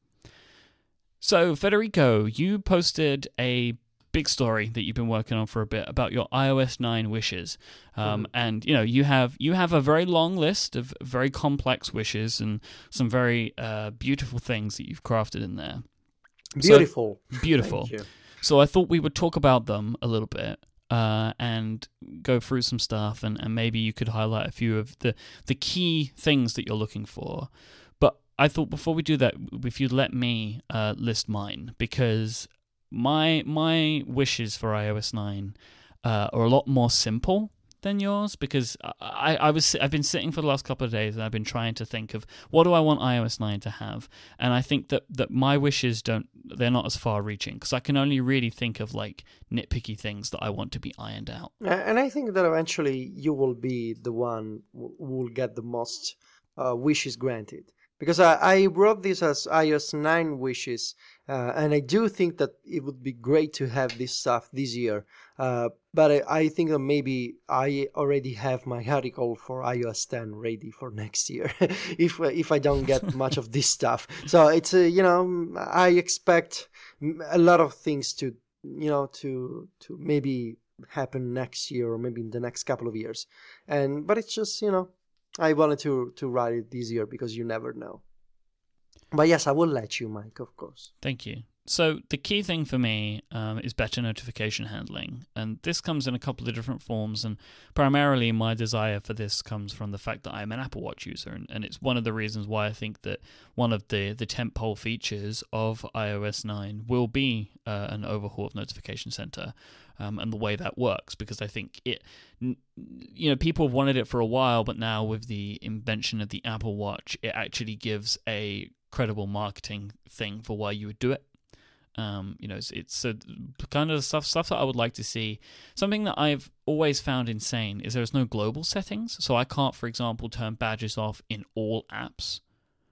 S1: So, Federico, you posted a big story that you've been working on for a bit about your i O S nine wishes, um, mm-hmm. and you know you have you have a very long list of very complex wishes and some very uh, beautiful things that you've crafted in there.
S2: Beautiful,
S1: so, beautiful. So I thought we would talk about them a little bit. Uh, and go through some stuff, and, and maybe you could highlight a few of the, the key things that you're looking for. But I thought before we do that, if you'd let me uh, list mine, because my my wishes for i O S nine uh, are a lot more simple than yours, because I, I was I've been sitting for the last couple of days and I've been trying to think of what do I want iOS nine to have, and I think that, that my wishes don't they're not as far reaching, because I can only really think of like nitpicky things that I want to be ironed out.
S2: And I think that eventually you will be the one who will get the most uh, wishes granted. Because I, I wrote this as iOS nine wishes, uh, and I do think that it would be great to have this stuff this year. Uh, but I, I think that maybe I already have my article for iOS ten ready for next year, if if I don't get much of this stuff. So it's uh, you know I expect a lot of things to you know to to maybe happen next year or maybe in the next couple of years, and but it's just you know. I wanted to, to write it this year because you never know. But yes, I will let you, Mike, of course.
S1: Thank you. So the key thing for me um, is better notification handling. And this comes in a couple of different forms. And primarily my desire for this comes from the fact that I'm an Apple Watch user. And, and it's one of the reasons why I think that one of the, the tentpole features of iOS nine will be uh, an overhaul of Notification Center. Um, and the way that works, because I think it, you know, people have wanted it for a while, but now with the invention of the Apple Watch, it actually gives a credible marketing thing for why you would do it. Um, you know, it's, it's a, kind of stuff stuff that I would like to see. Something that I've always found insane is there's no global settings, so I can't, for example, turn badges off in all apps.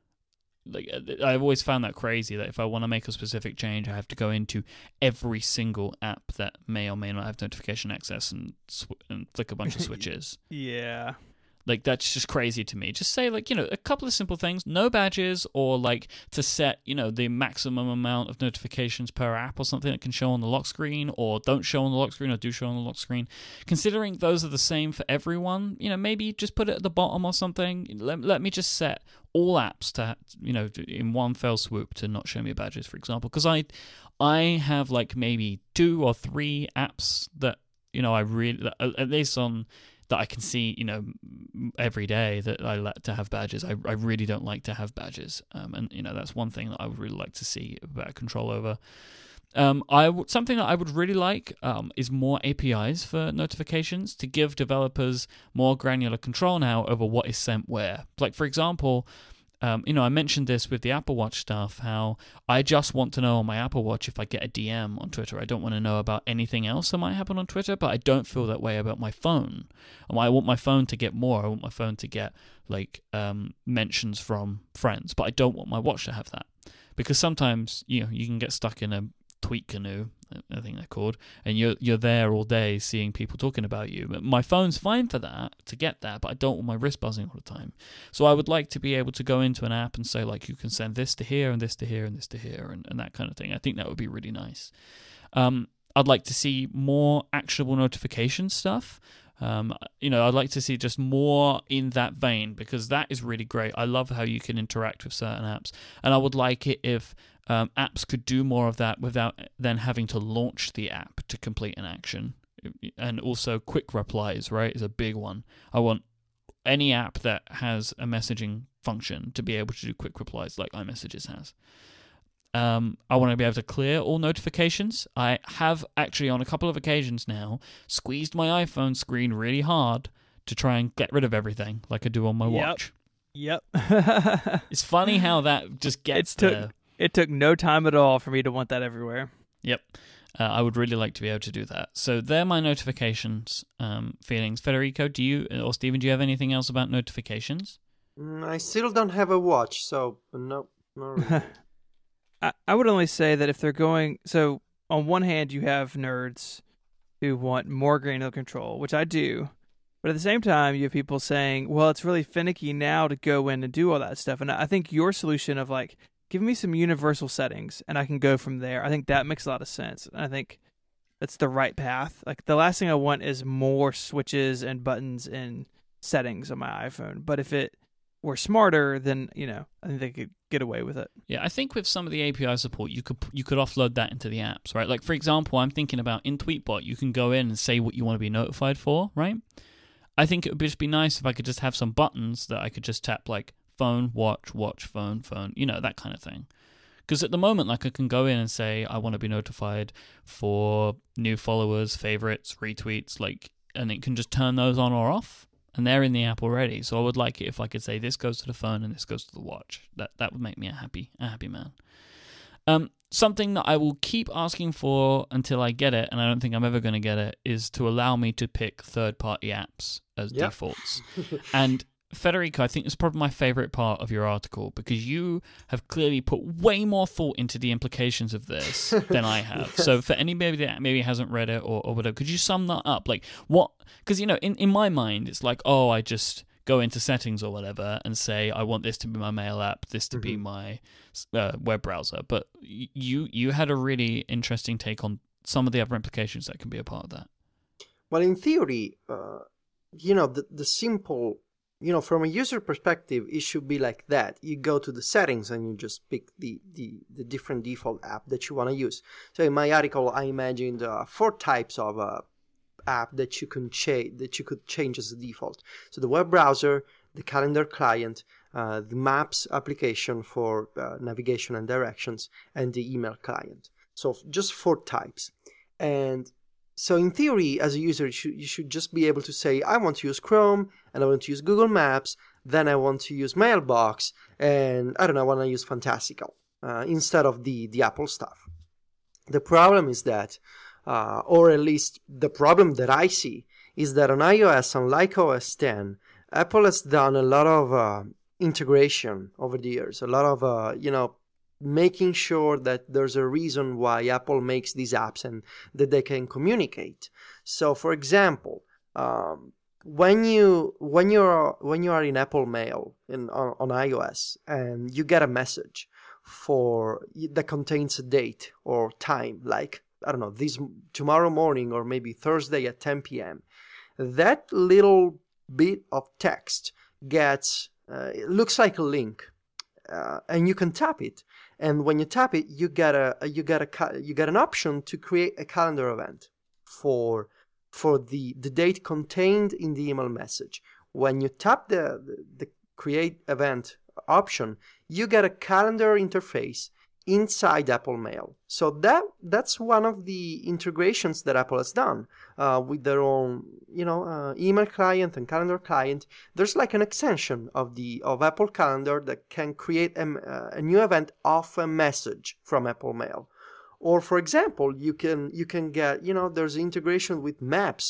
S1: Like I've always found that crazy, that if I want to make a specific change, I have to go into every single app that may or may not have notification access and sw- and flick a bunch of switches.
S3: Yeah.
S1: Like, that's just crazy to me. Just say, like, you know, a couple of simple things, no badges, or, like, to set, you know, the maximum amount of notifications per app or something that can show on the lock screen, or don't show on the lock screen, or do show on the lock screen. Considering those are the same for everyone, you know, maybe just put it at the bottom or something. Let, let me just set all apps to, you know, in one fell swoop to not show me badges, for example. Because I, I have, like, maybe two or three apps that, you know, I really, at least on... that I can see, you know, every day that I like to have badges. I, I really don't like to have badges. Um, and, you know, that's one thing that I would really like to see better control over. Um, I w- something that I would really like um, is more A P Is for notifications to give developers more granular control now over what is sent where. Like, for example... Um, you know, I mentioned this with the Apple Watch stuff, how I just want to know on my Apple Watch if I get a D M on Twitter. I don't want to know about anything else that might happen on Twitter, but I don't feel that way about my phone. I want my phone to get more. I want my phone to get, like, um, mentions from friends, but I don't want my watch to have that. Because sometimes, you know, you can get stuck in a tweet canoe, I think they're called, and you're you're there all day seeing people talking about you. My phone's fine for that, to get that, but I don't want my wrist buzzing all the time. So I would like to be able to go into an app and say, like, you can send this to here and this to here and this to here and, and that kind of thing. I think that would be really nice. Um, I'd like to see more actionable notification stuff. Um, you know, I'd like to see just more in that vein, because that is really great. I love how you can interact with certain apps, and I would like it if um, apps could do more of that without then having to launch the app to complete an action. And also quick replies, right, is a big one. I want any app that has a messaging function to be able to do quick replies like iMessages has. Um, I want to be able to clear all notifications. I have actually on a couple of occasions now squeezed my iPhone screen really hard to try and get rid of everything like I do on my
S3: yep.
S1: watch.
S3: Yep.
S1: It's funny how that just gets
S3: it took,
S1: there.
S3: It took no time at all for me to want that everywhere.
S1: Yep. Uh, I would really like to be able to do that. So they're my notifications um, feelings. Federico, do you, or Stephen, do you have anything else about notifications?
S2: Mm, I still don't have a watch, so no, not really.
S3: I, I would only say that if they're going... So, on one hand, you have nerds who want more granular control, which I do. But at the same time, you have people saying, well, it's really finicky now to go in and do all that stuff. And I think your solution of, like, give me some universal settings and I can go from there, I think that makes a lot of sense. And I think that's the right path. Like, the last thing I want is more switches and buttons and settings on my iPhone. But if it were smarter, then, you know, I think they could get away with it.
S1: Yeah, I think with some of the A P I support, you could you could offload that into the apps, right? Like, for example, I'm thinking about in Tweetbot, you can go in and say what you want to be notified for, right? I think it would just be nice if I could just have some buttons that I could just tap, like, phone, watch, watch, phone, phone, you know, that kind of thing. Because at the moment, like, I can go in and say I want to be notified for new followers, favorites, retweets, like, and it can just turn those on or off, and they're in the app already. So I would like it if I could say this goes to the phone and this goes to the watch. That that would make me a happy a happy man. Um, something that I will keep asking for until I get it, and I don't think I'm ever going to get it, is to allow me to pick third-party apps as yep. defaults. And Federico, I think it's probably my favorite part of your article, because you have clearly put way more thought into the implications of this than I have. Yes. So for anybody that maybe hasn't read it or, or whatever, could you sum that up? Like what? Because, you know, in, in my mind, it's like, oh, I just go into settings or whatever and say, I want this to be my mail app, this to mm-hmm. be my uh, web browser. But you you had a really interesting take on some of the other implications that can be a part of that.
S2: Well, in theory, uh, you know, the, the simple, you know, from a user perspective, it should be like that. You go to the settings and you just pick the, the, the different default app that you want to use. So in my article, I imagined uh, four types of uh, app that you can cha- that you could change as a default. So the web browser, the calendar client, uh, the maps application for uh, navigation and directions, and the email client. So just four types. And so in theory, as a user, you should, you should just be able to say, I want to use Chrome, and I want to use Google Maps, then I want to use Mailbox, and I don't know, I want to use Fantastical uh, instead of the, the Apple stuff. The problem is that Uh, or at least the problem that I see is that on iOS, unlike O S ten, Apple has done a lot of uh, integration over the years, a lot of, uh, you know, making sure that there's a reason why Apple makes these apps and that they can communicate. So, for example, um, when you when you're when you are in Apple Mail in on, on iOS and you get a message for that contains a date or time, like I don't know, this tomorrow morning or maybe Thursday at ten p.m. That little bit of text gets, uh, it looks like a link, uh, and you can tap it. And when you tap it, you get a you get a you get an option to create a calendar event for for the the date contained in the email message. When you tap the the, the create event option, you get a calendar interface inside Apple Mail. So that that's one of the integrations that Apple has done uh, with their own, you know, uh, email client and calendar client. There's like an extension of the of Apple Calendar that can create a, uh, a new event off a message from Apple Mail. Or for example, you can you can get, you know, there's integration with Maps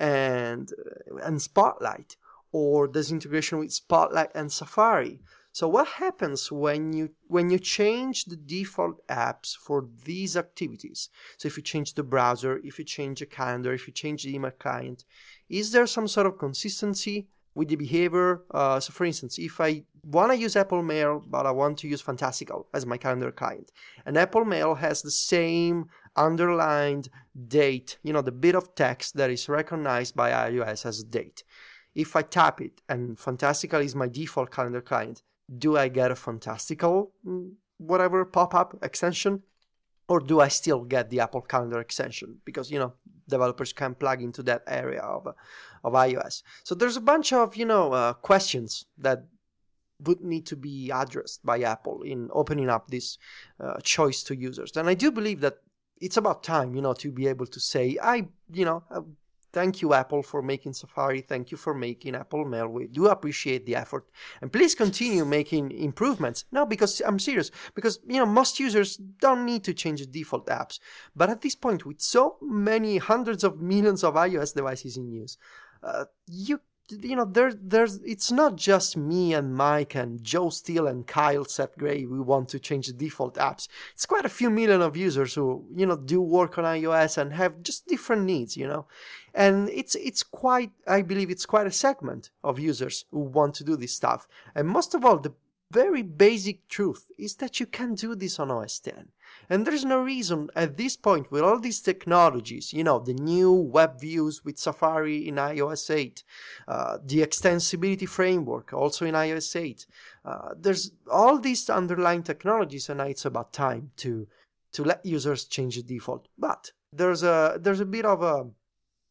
S2: and and Spotlight, or there's integration with Spotlight and Safari. So what happens when you when you change the default apps for these activities? So if you change the browser, if you change the calendar, if you change the email client, is there some sort of consistency with the behavior? Uh, so for instance, if I want to use Apple Mail, but I want to use Fantastical as my calendar client, and Apple Mail has the same underlined date, you know, the bit of text that is recognized by iOS as a date. If I tap it and Fantastical is my default calendar client, do I get a Fantastical whatever pop-up extension, or do I still get the Apple Calendar extension? Because, you know, developers can plug into that area of of iOS. So there's a bunch of, you know, uh, questions that would need to be addressed by Apple in opening up this uh, choice to users. And I do believe that it's about time, you know, to be able to say, I, you know, uh, thank you, Apple, for making Safari. Thank you for making Apple Mail. We do appreciate the effort. And please continue making improvements. No, because I'm serious. Because, you know, most users don't need to change the default apps. But at this point, with so many hundreds of millions of iOS devices in use, uh, you you know, there, there's, it's not just me and Mike and Joe Steele and Kyle Seth Gray we want to change the default apps. It's quite a few million of users who, you know, do work on iOS and have just different needs, you know. And it's it's quite, I believe it's quite a segment of users who want to do this stuff. And most of all, the very basic truth is that you can do this on O S ten. And there's no reason at this point, with all these technologies, you know, the new web views with Safari in iOS eight, uh, the extensibility framework also in iOS eight, uh, there's all these underlying technologies, and now it's about time to to let users change the default. But there's a there's a bit of a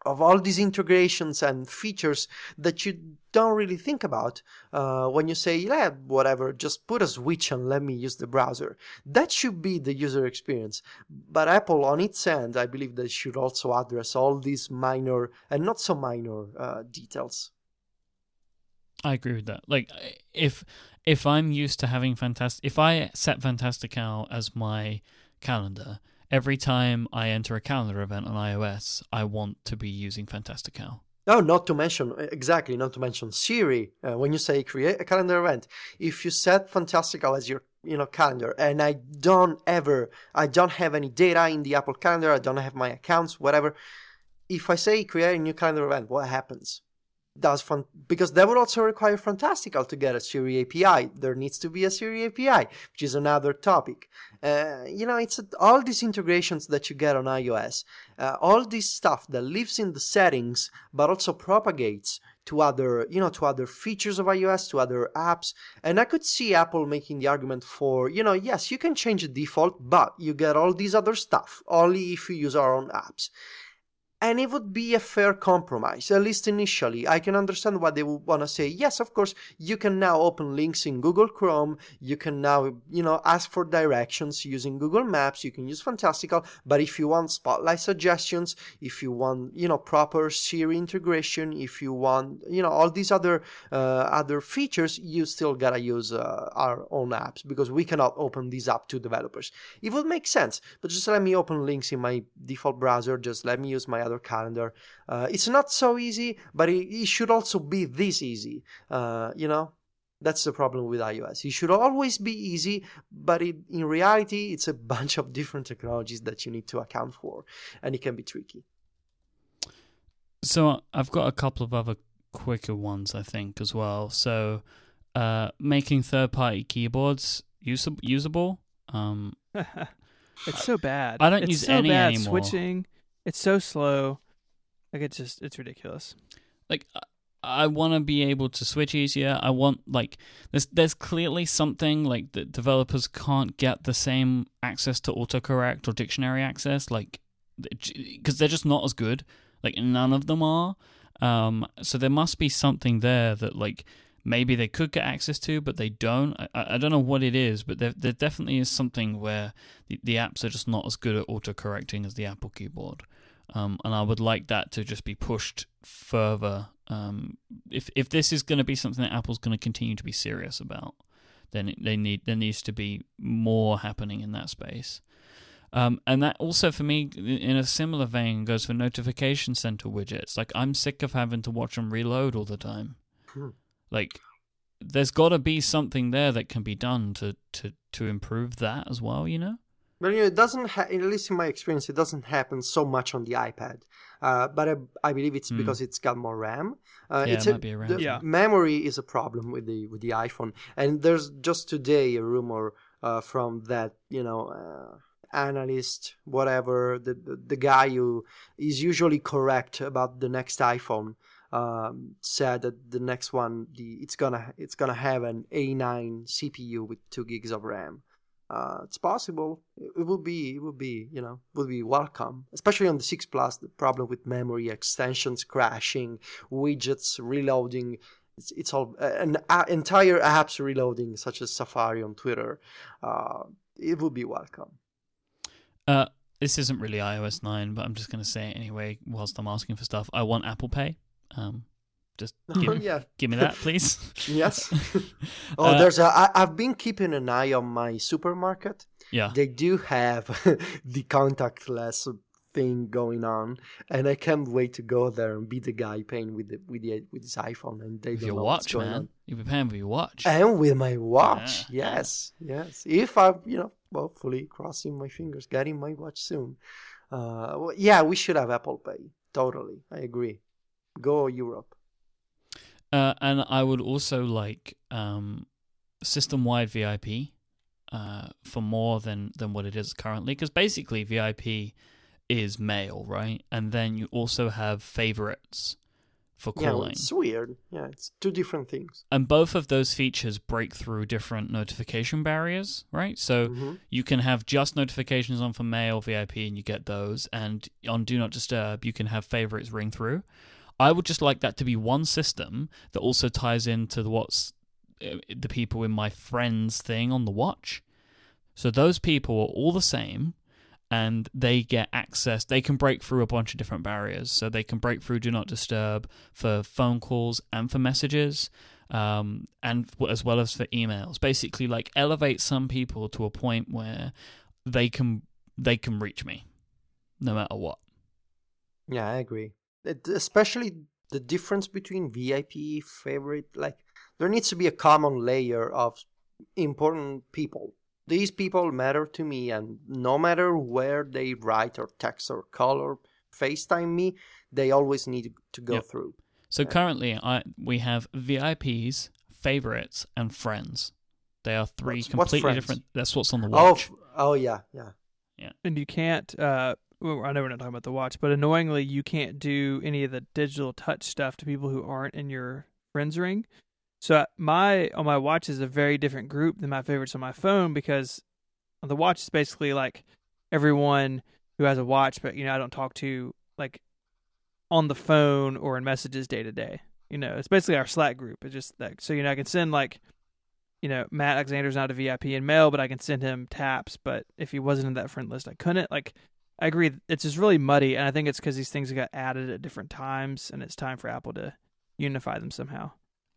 S2: of all these integrations and features that you don't really think about uh, when you say, yeah, whatever, just put a switch and let me use the browser. That should be the user experience. But Apple, on its end, I believe they should also address all these minor and not so minor uh, details.
S1: I agree with that. Like, if if I'm used to having Fantastic, if I set Fantastical as my calendar, every time I enter a calendar event on iOS, I want to be using Fantastical.
S2: No, not to mention, exactly, not to mention Siri. Uh, when you say create a calendar event, if you set Fantastical as your you know calendar, and I don't ever, I don't have any data in the Apple Calendar, I don't have my accounts, whatever. If I say create a new calendar event, what happens? Does fun because that would also require Fantastical to get a Siri A P I. There needs to be a Siri A P I, which is another topic. Uh, you know, it's a, all these integrations that you get on iOS, uh, all this stuff that lives in the settings, but also propagates to other, you know, to other features of iOS, to other apps. And I could see Apple making the argument for, you know, yes, you can change the default, but you get all this other stuff only if you use our own apps. And it would be a fair compromise, at least initially. I can understand why they would want to say, yes, of course, you can now open links in Google Chrome. You can now, you know, ask for directions using Google Maps. You can use Fantastical. But if you want Spotlight suggestions, if you want, you know, proper Siri integration, if you want, you know, all these other uh, other features, you still got to use uh, our own apps because we cannot open these up to developers. It would make sense, but just let me open links in my default browser. Just let me use my other calendar. Uh, it's not so easy, but it, it should also be this easy. Uh, you know, that's the problem with iOS. It should always be easy, but it, in reality, it's a bunch of different technologies that you need to account for, and it can be tricky.
S1: So I've got a couple of other quicker ones, I think, as well. So uh, making third-party keyboards usable. usable um,
S3: it's so bad.
S1: I don't
S3: it's
S1: use
S3: so
S1: any
S3: bad.
S1: anymore.
S3: Switching. It's so slow. Like, it's just, it's ridiculous.
S1: Like, I want to be able to switch easier. I want, like, there's there's clearly something, like, that developers can't get the same access to autocorrect or dictionary access, like, because they're just not as good. Like, none of them are. Um, so there must be something there that, like, maybe they could get access to, but they don't. I, I don't know what it is, but there, there definitely is something where the, the apps are just not as good at autocorrecting as the Apple keyboard. Um, and I would like that to just be pushed further. Um, if if this is going to be something that Apple's going to continue to be serious about, then they need there needs to be more happening in that space. Um, and that also, for me, in a similar vein, goes for notification center widgets. Like, I'm sick of having to watch them reload all the time.
S2: Hmm.
S1: Like, there's got to be something there that can be done to, to, to improve that as well, you know?
S2: But you know, it doesn't, ha- at least in my experience, it doesn't happen so much on the iPad. Uh, but I, I believe it's mm. because it's got more RAM. Uh,
S1: yeah,
S2: it's
S1: it
S2: a,
S1: might be a RAM.
S2: The
S3: yeah.
S2: memory is a problem with the with the iPhone. And there's just today a rumor uh, from that, you know, uh, analyst, whatever, the, the the guy who is usually correct about the next iPhone. Um, said that the next one, the it's gonna it's gonna have an A nine C P U with two gigs of RAM. Uh, it's possible. It will be. It will be. You know, will be welcome. Especially on the six Plus, the problem with memory extensions crashing, widgets reloading. It's it's all an uh, entire apps reloading, such as Safari on Twitter. Uh, it will be welcome.
S1: Uh, this isn't really iOS nine, but I'm just gonna say it anyway. Whilst I'm asking for stuff, I want Apple Pay. Um, just give,
S2: oh, yeah.
S1: give me that, please.
S2: Yes. oh,
S1: uh,
S2: there's a. I, I've been keeping an eye on my supermarket.
S1: Yeah.
S2: They do have the contactless thing going on, and I can't wait to go there and be the guy paying with the with the with his iPhone. And they
S1: with
S2: don't
S1: your
S2: know
S1: watch,
S2: what's going
S1: man.
S2: on.
S1: You'll be paying with your watch.
S2: And with my watch,
S1: yeah.
S2: yes, yes. If I, you know, hopefully crossing my fingers, getting my watch soon. Uh, well, yeah, we should have Apple Pay. Totally, I agree. Go Europe.
S1: Uh, and I would also like um, system-wide V I P uh, for more than, than what it is currently. Because basically V I P is mail, right? And then you also have favorites for
S2: Yeah,
S1: calling.
S2: well, it's weird. Yeah, it's two different things.
S1: And both of those features break through different notification barriers, right? So
S2: Mm-hmm.
S1: you can have just notifications on for mail, V I P, and you get those. And on Do Not Disturb, you can have favorites ring through. I would just like that to be one system that also ties into the what's uh, the people in my friends thing on the watch. So those people are all the same, and they get access. They can break through a bunch of different barriers. So they can break through Do Not Disturb for phone calls and for messages, um, and as well as for emails. Basically, like elevate some people to a point where they can they can reach me, no matter what.
S2: Yeah, I agree. It, especially the difference between V I P, favorite. Like there needs to be a common layer of important people. These people matter to me, and no matter where they write or text or call or FaceTime me, they always need to go
S1: Yep.
S2: through.
S1: So
S2: Yeah.
S1: currently, I we have V I Ps, favorites, and friends. They are three
S2: What's- what's
S1: completely
S2: friends?
S1: different. That's what's on the
S2: Oh,
S1: watch.
S2: f- oh yeah, yeah.
S3: And you can't, uh, well, I know we're not talking about the watch, but annoyingly, you can't do any of the digital touch stuff to people who aren't in your friends ring. So my on my watch is a very different group than my favorites on my phone, because on the watch is basically like everyone who has a watch, but you know I don't talk to like on the phone or in messages day to day. You know, it's basically our Slack group. It's just that, so you know I can send like, you know, Matt Alexander's not a V I P in mail, but I can send him taps. But if he wasn't in that friend list, I couldn't. Like, I agree, it's just really muddy, and I think it's because these things got added at different times, and it's time for Apple to unify them somehow.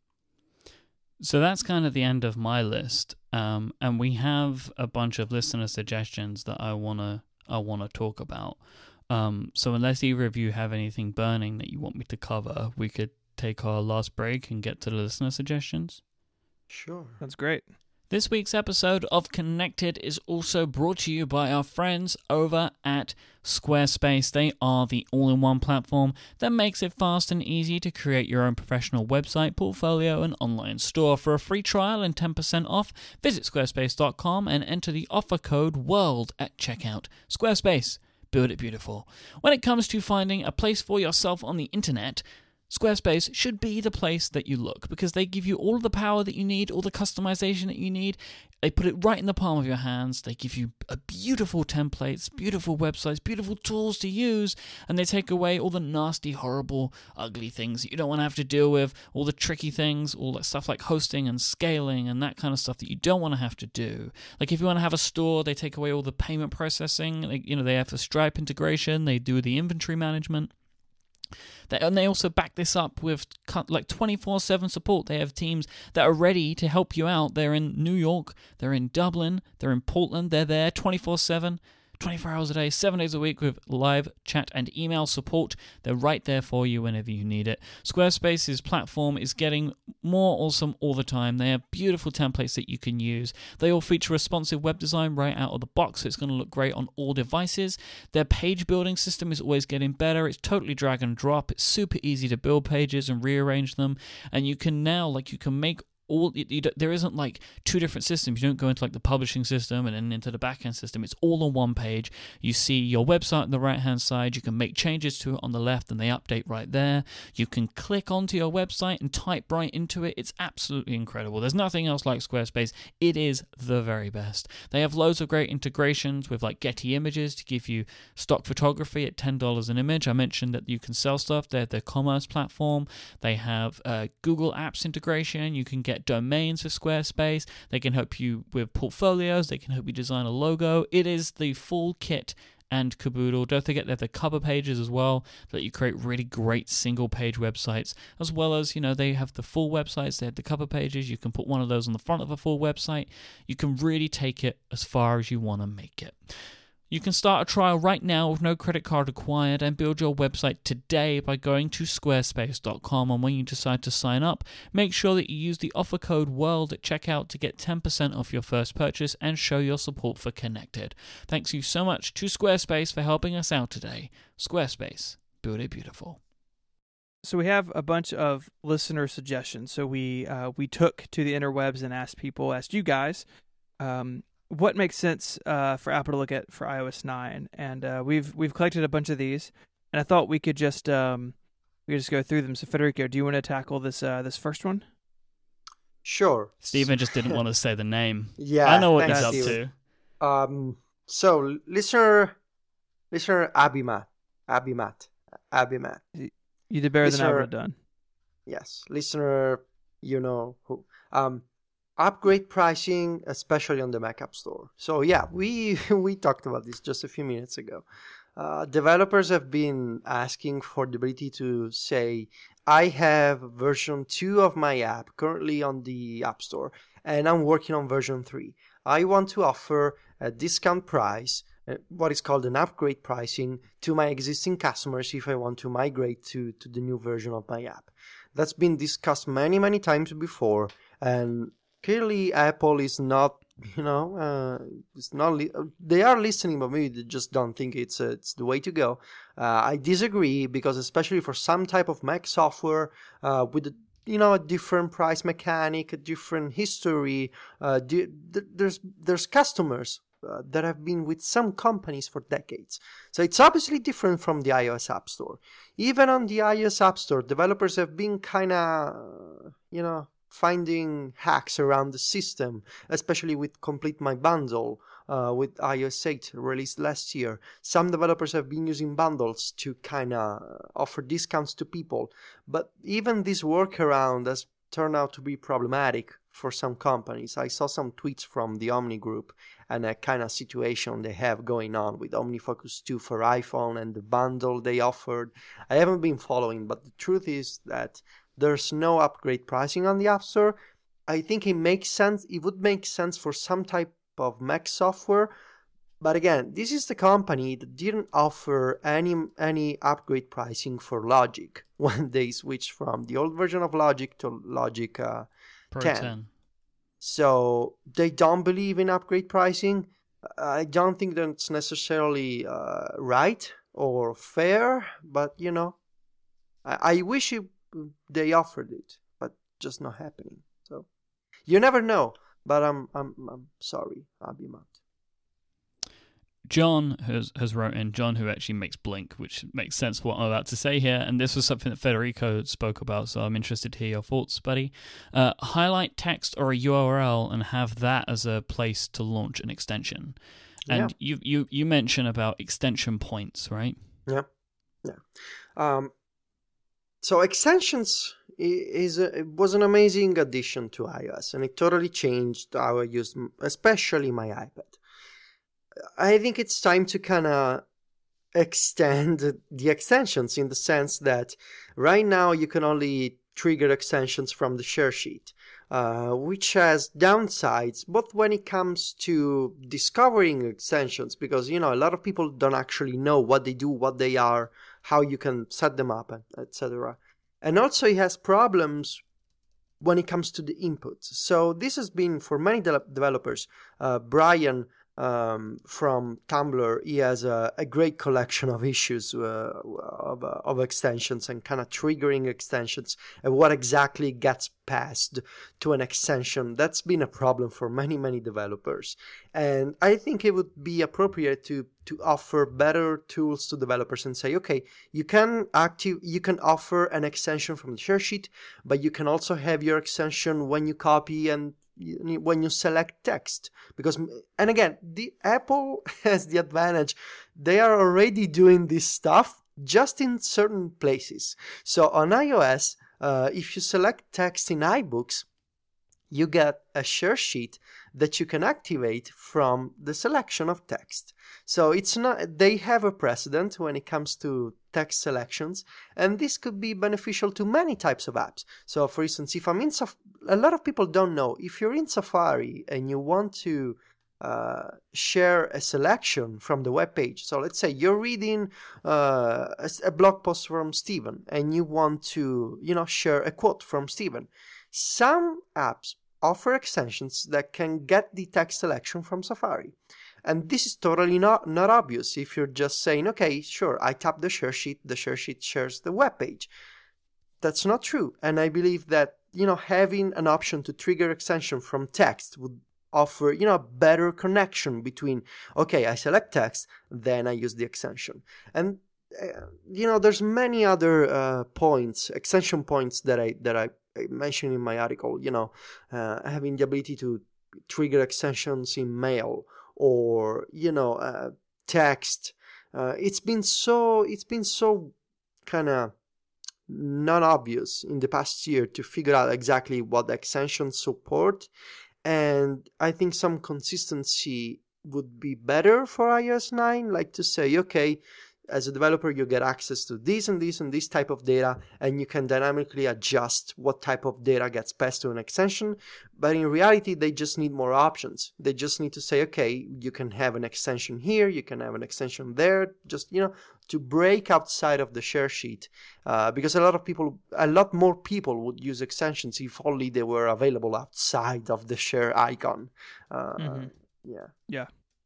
S1: So that's kind of the end of my list, um, and we have a bunch of listener suggestions that I wanna I wanna talk about. Um, so unless either of you have anything burning that you want me to cover, we could take our last break and get to the listener suggestions.
S2: Sure.
S3: That's great.
S1: This week's episode of Connected is also brought to you by our friends over at Squarespace. They are the all-in-one platform that makes it fast and easy to create your own professional website, portfolio, and online store. For a free trial and ten percent off, visit squarespace dot com and enter the offer code WORLD at checkout. Squarespace, build it beautiful. When it comes to finding a place for yourself on the internet, Squarespace should be the place that you look, because they give you all of the power that you need, all the customization that you need. They put it right in the palm of your hands. They give you a beautiful templates, beautiful websites, beautiful tools to use, and they take away all the nasty, horrible, ugly things that you don't want to have to deal with, all the tricky things, all that stuff like hosting and scaling and that kind of stuff that you don't want to have to do. Like if you want to have a store, they take away all the payment processing. Like, you know, they have the Stripe integration, they do the inventory management. They, and they also back this up with like twenty-four seven support. They have teams that are ready to help you out. They're in New York, they're in Dublin, they're in Portland. They're there twenty-four seven, twenty-four hours a day, seven days a week with live chat and email support. They're right there for you whenever you need it. Squarespace's platform is getting more awesome all the time. They have beautiful templates that you can use. They all feature responsive web design right out of the box, so it's going to look great on all devices. Their page building system is always getting better. It's totally drag and drop. It's super easy to build pages and rearrange them, and you can now, like, you can make all, you, you, there isn't like two different systems. You don't go into like the publishing system and then into the backend system. It's all on one page. You see your website on the right hand side. You can make changes to it on the left and they update right there. You can click onto your website and type right into it. It's absolutely incredible. There's nothing else like Squarespace. It is the very best. They have loads of great integrations with like Getty Images to give you stock photography at ten dollars an image. I mentioned that you can sell stuff. They're the commerce platform. They have uh, Google Apps integration. You can get domains for Squarespace. They can help you with portfolios. They can help you design a logo. It is the full kit and caboodle. Don't forget they have the cover pages as well, that let you create really great single page websites, as well as, you know, they have the full websites. They have the cover pages. You can put one of those on the front of a full website. You can really take it as far as you want to make it. You can start a trial right now with no credit card required and build your website today by going to squarespace dot com, and when you decide to sign up, make sure that you use the offer code WORLD at checkout to get ten percent off your first purchase and show your support for Connected. Thanks you so much to Squarespace for helping us out today. Squarespace, build it beautiful.
S3: So we have a bunch of listener suggestions. So we uh, we took to the interwebs and asked people, asked you guys, um, what makes sense uh, for Apple to look at for i O S nine, and uh, we've we've collected a bunch of these, and I thought we could just um, we just go through them. So Federico, do you want to tackle this uh, this first one?
S2: Sure.
S1: Stephen just didn't want to say the name.
S2: Yeah,
S1: I know what
S2: thanks,
S1: he's up
S2: Steven.
S1: to.
S2: Um, so listener, listener Abimat, Abimat, Abimat.
S3: You did better
S2: listener,
S3: than I would have done.
S2: Yes, listener, you know who. Um, upgrade pricing, especially on the Mac App Store. So yeah, we we talked about this just a few minutes ago. Uh, developers have been asking for the ability to say, I have version two of my app currently on the App Store, and I'm working on version three. I want to offer a discount price, uh, what is called an upgrade pricing, to my existing customers if I want to migrate to, to the new version of my app. That's been discussed many, many times before, and clearly Apple is not, you know, uh, it's not. Li- they are listening, but maybe they just don't think it's uh, it's the way to go. Uh, I disagree, because especially for some type of Mac software uh, with a, you know, a different price mechanic, a different history, uh, di- th- there's there's customers uh, that have been with some companies for decades. So it's obviously different from the iOS App Store. Even on the iOS App Store, developers have been kind of, you know, finding hacks around the system, especially with Complete My Bundle, uh, with iOS eight released last year. Some developers have been using bundles to kind of offer discounts to people, but even this workaround has turned out to be problematic for some companies. I saw some tweets from the Omni group and a kind of situation they have going on with OmniFocus two for iPhone and the bundle they offered. I haven't been following, but the truth is that there's no upgrade pricing on the App Store. I think it makes sense. It would make sense for some type of Mac software. But again, this is the company that didn't offer any any upgrade pricing for Logic when they switched from the old version of Logic to Logic uh,
S1: Pro
S2: ten.
S1: ten.
S2: So they don't believe in upgrade pricing. I don't think that's necessarily uh, right or fair, but you know, I, I wish it they offered it, but just not happening. So you never know. But I'm I'm I'm sorry, Abimat.
S1: John has has wrote in, John who actually makes Blink, which makes sense what I'm about to say here, and this was something that Federico spoke about, so I'm interested to hear your thoughts, buddy. Uh, highlight text or a U R L and have that as a place to launch an extension. And
S2: Yeah.
S1: you you you mentioned about extension points, right?
S2: Yeah, yeah. Um, so extensions i- is a, it was an amazing addition to iOS, and it totally changed how I use, m- especially my iPad. I think it's time to kind of extend the extensions in the sense that right now you can only trigger extensions from the share sheet, uh, which has downsides both when it comes to discovering extensions, because you know a lot of people don't actually know what they do, what they are, how you can set them up, et cetera. And also it has problems when it comes to the inputs. So this has been for many de- developers. Uh, Brian um, from Tumblr, he has a, a great collection of issues uh, of, uh, of extensions and kind of triggering extensions and what exactly gets passed to an extension. That's been a problem for many, many developers. And I think it would be appropriate to to offer better tools to developers and say, okay, you can active, you can offer an extension from the share sheet, but you can also have your extension when you copy and you, when you select text. Because, and again, the Apple has the advantage. They are already doing this stuff just in certain places. So on iOS, uh, if you select text in iBooks, you get a share sheet that you can activate from the selection of text. So it's not, they have a precedent when it comes to text selections, and this could be beneficial to many types of apps. So for instance, if I'm in Saf- a lot of people don't know, if you're in Safari and you want to uh, share a selection from the web page. So let's say you're reading uh, a, a blog post from Stephen and you want to, you know, share a quote from Stephen. Some apps offer extensions that can get the text selection from Safari. And this is totally not, not obvious if you're just saying, okay, sure, I tap the share sheet, the share sheet shares the web page. That's not true. And I believe that, you know, having an option to trigger extension from text would offer, you know, a better connection between, okay, I select text, then I use the extension. And uh, you know, there's many other uh, points, extension points that I that I mentioned in my article. You know, uh, having the ability to trigger extensions in mail or you know uh, text. Uh, it's been so it's been so kind of not obvious in the past year to figure out exactly what the extensions support, and I think some consistency would be better for i O S nine, like to say, okay, as a developer you get access to this and this and this type of data, and you can dynamically adjust what type of data gets passed to an extension. But in reality, they just need more options. They just need to say, okay, you can have an extension here, you can have an extension there, just, you know, to break outside of the share sheet. Uh, because a lot of people, a lot more people would use extensions if only they were available outside of the share icon. Uh,
S3: mm-hmm.
S2: Yeah.
S3: Yeah.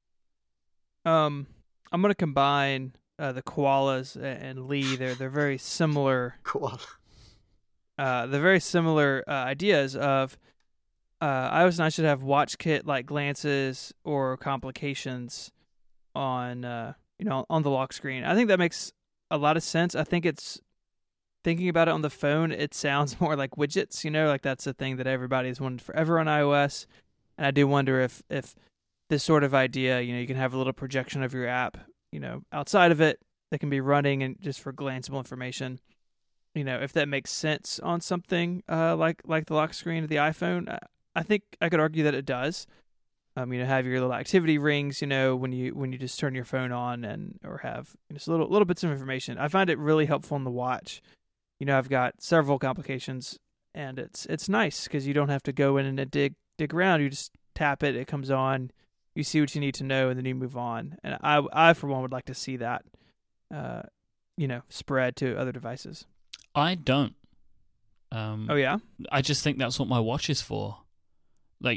S3: Um, I'm going to combine uh, the koalas and Lee. They're, they're very similar.
S2: Koala.
S3: Uh, they're very similar uh, ideas of uh, iOS nine should have WatchKit-like glances or complications on uh, you know on the lock screen. I think that makes a lot of sense. I think it's thinking about it on the phone, it sounds more like widgets. You know, like that's a thing that everybody's wanted forever on iOS. And I do wonder if if this sort of idea, you know, you can have a little projection of your app, you know, outside of it that can be running and just for glanceable information. You know, if that makes sense on something uh, like like the lock screen of the iPhone, I, I think I could argue that it does. Um, you know, have your little activity rings, you know, when you when you just turn your phone on, and or have just little little bits of information. I find it really helpful on the watch. You know, I've got several complications, and it's it's nice because you don't have to go in and dig dig around. You just tap it, it comes on, you see what you need to know, and then you move on. And I I for one would like to see that, uh, you know, spread to other devices.
S1: I don't. Um,
S3: oh, yeah?
S1: I just think that's what my watch is for. Like,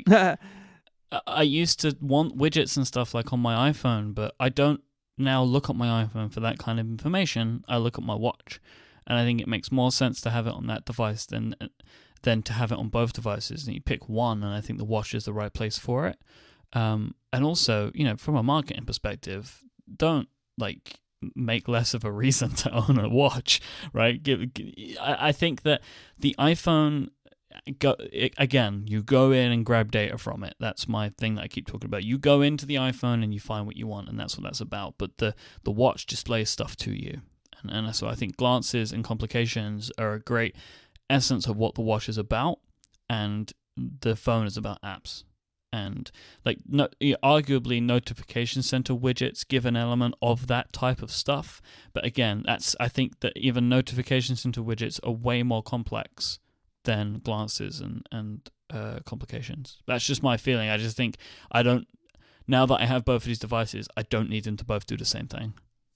S1: I used to want widgets and stuff like on my iPhone, but I don't now look at my iPhone for that kind of information. I look at my watch. And I think it makes more sense to have it on that device than than to have it on both devices. And you pick one, and I think the watch is the right place for it. Um, and also, you know, from a marketing perspective, don't, like, make less of a reason to own a watch, right? I think that the iPhone, go, again, you go in and grab data from it. That's my thing that I keep talking about. You go into the iPhone and you find what you want, and that's what that's about. But the, the watch displays stuff to you. And, and so I think glances and complications are a great essence of what the watch is about, and the phone is about apps. And like, no, arguably, notification center widgets give an element of that type of stuff. But again, that's I think that even notification center widgets are way more complex than glances and and uh, complications. That's just my feeling. I just think I don't. Now that I have both of these devices, I don't need them to both do the same thing.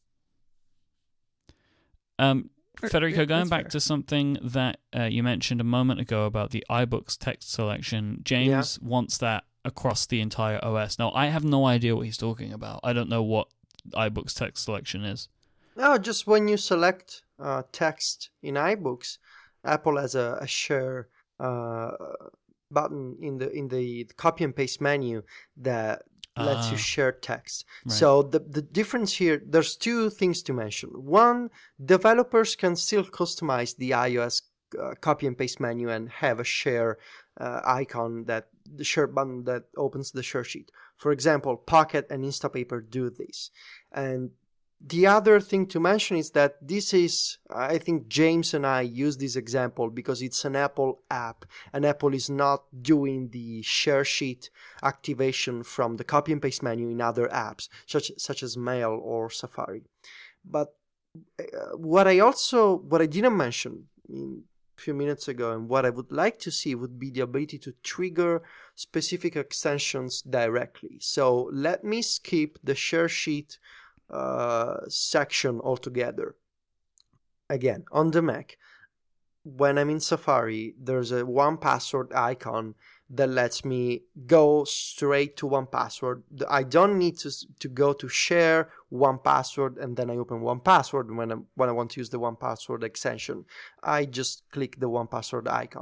S1: Um, Federico,
S3: yeah,
S1: going back
S3: fair.
S1: to something that uh, you mentioned a moment ago about the iBooks text selection, James yeah. wants that across the entire O S. Now, I have no idea what he's talking about. I don't know what iBooks text selection is.
S2: No, just when you select uh, text in iBooks, Apple has a, a share uh, button in the in the copy and paste menu that lets uh, you share text. Right. So the the difference here, there's two things to mention. One, developers can still customize the iOS uh, copy and paste menu and have a share uh, icon, that the share button that opens the share sheet. For example, Pocket and Instapaper do this. And the other thing to mention is that this is, I think James and I use this example because it's an Apple app, and Apple is not doing the share sheet activation from the copy and paste menu in other apps, such such as Mail or Safari. But uh, what I also, what I didn't mention in a few minutes ago, and what I would like to see would be the ability to trigger specific extensions directly. So let me skip the share sheet Uh, section altogether. Again, on the Mac, when I'm in Safari, there's a one password icon that lets me go straight to one password. I don't need to to go to share one password and then I open one password when I when I want to use the one password extension. I just click the one password icon.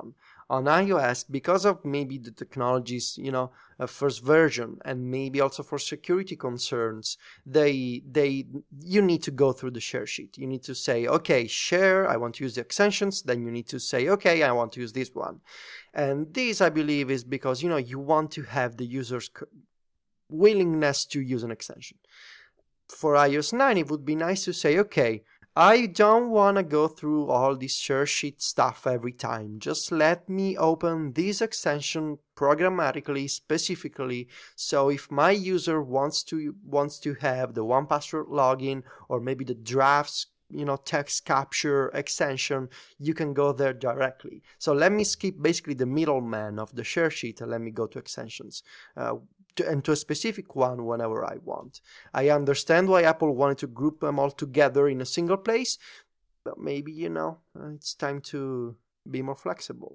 S2: on iOS, because of maybe the technology's, you know, uh, first version, and maybe also for security concerns, they they you need to go through the share sheet. You need to say, okay, share, I want to use the extensions. Then you need to say, okay, I want to use this one. And this, I believe, is because, you know, you want to have the user's willingness to use an extension. For i O S nine, it would be nice to say, okay, I don't want to go through all this share sheet stuff every time. Just let me open this extension programmatically, specifically. So if my user wants to wants to have the one password login, or maybe the drafts, you know, text capture extension, you can go there directly. So let me skip basically the middleman of the share sheet and let me go to extensions. Uh, To, and to a specific one whenever I want. I understand why Apple wanted to group them all together in a single place, but maybe, you know, uh, it's time to be more flexible.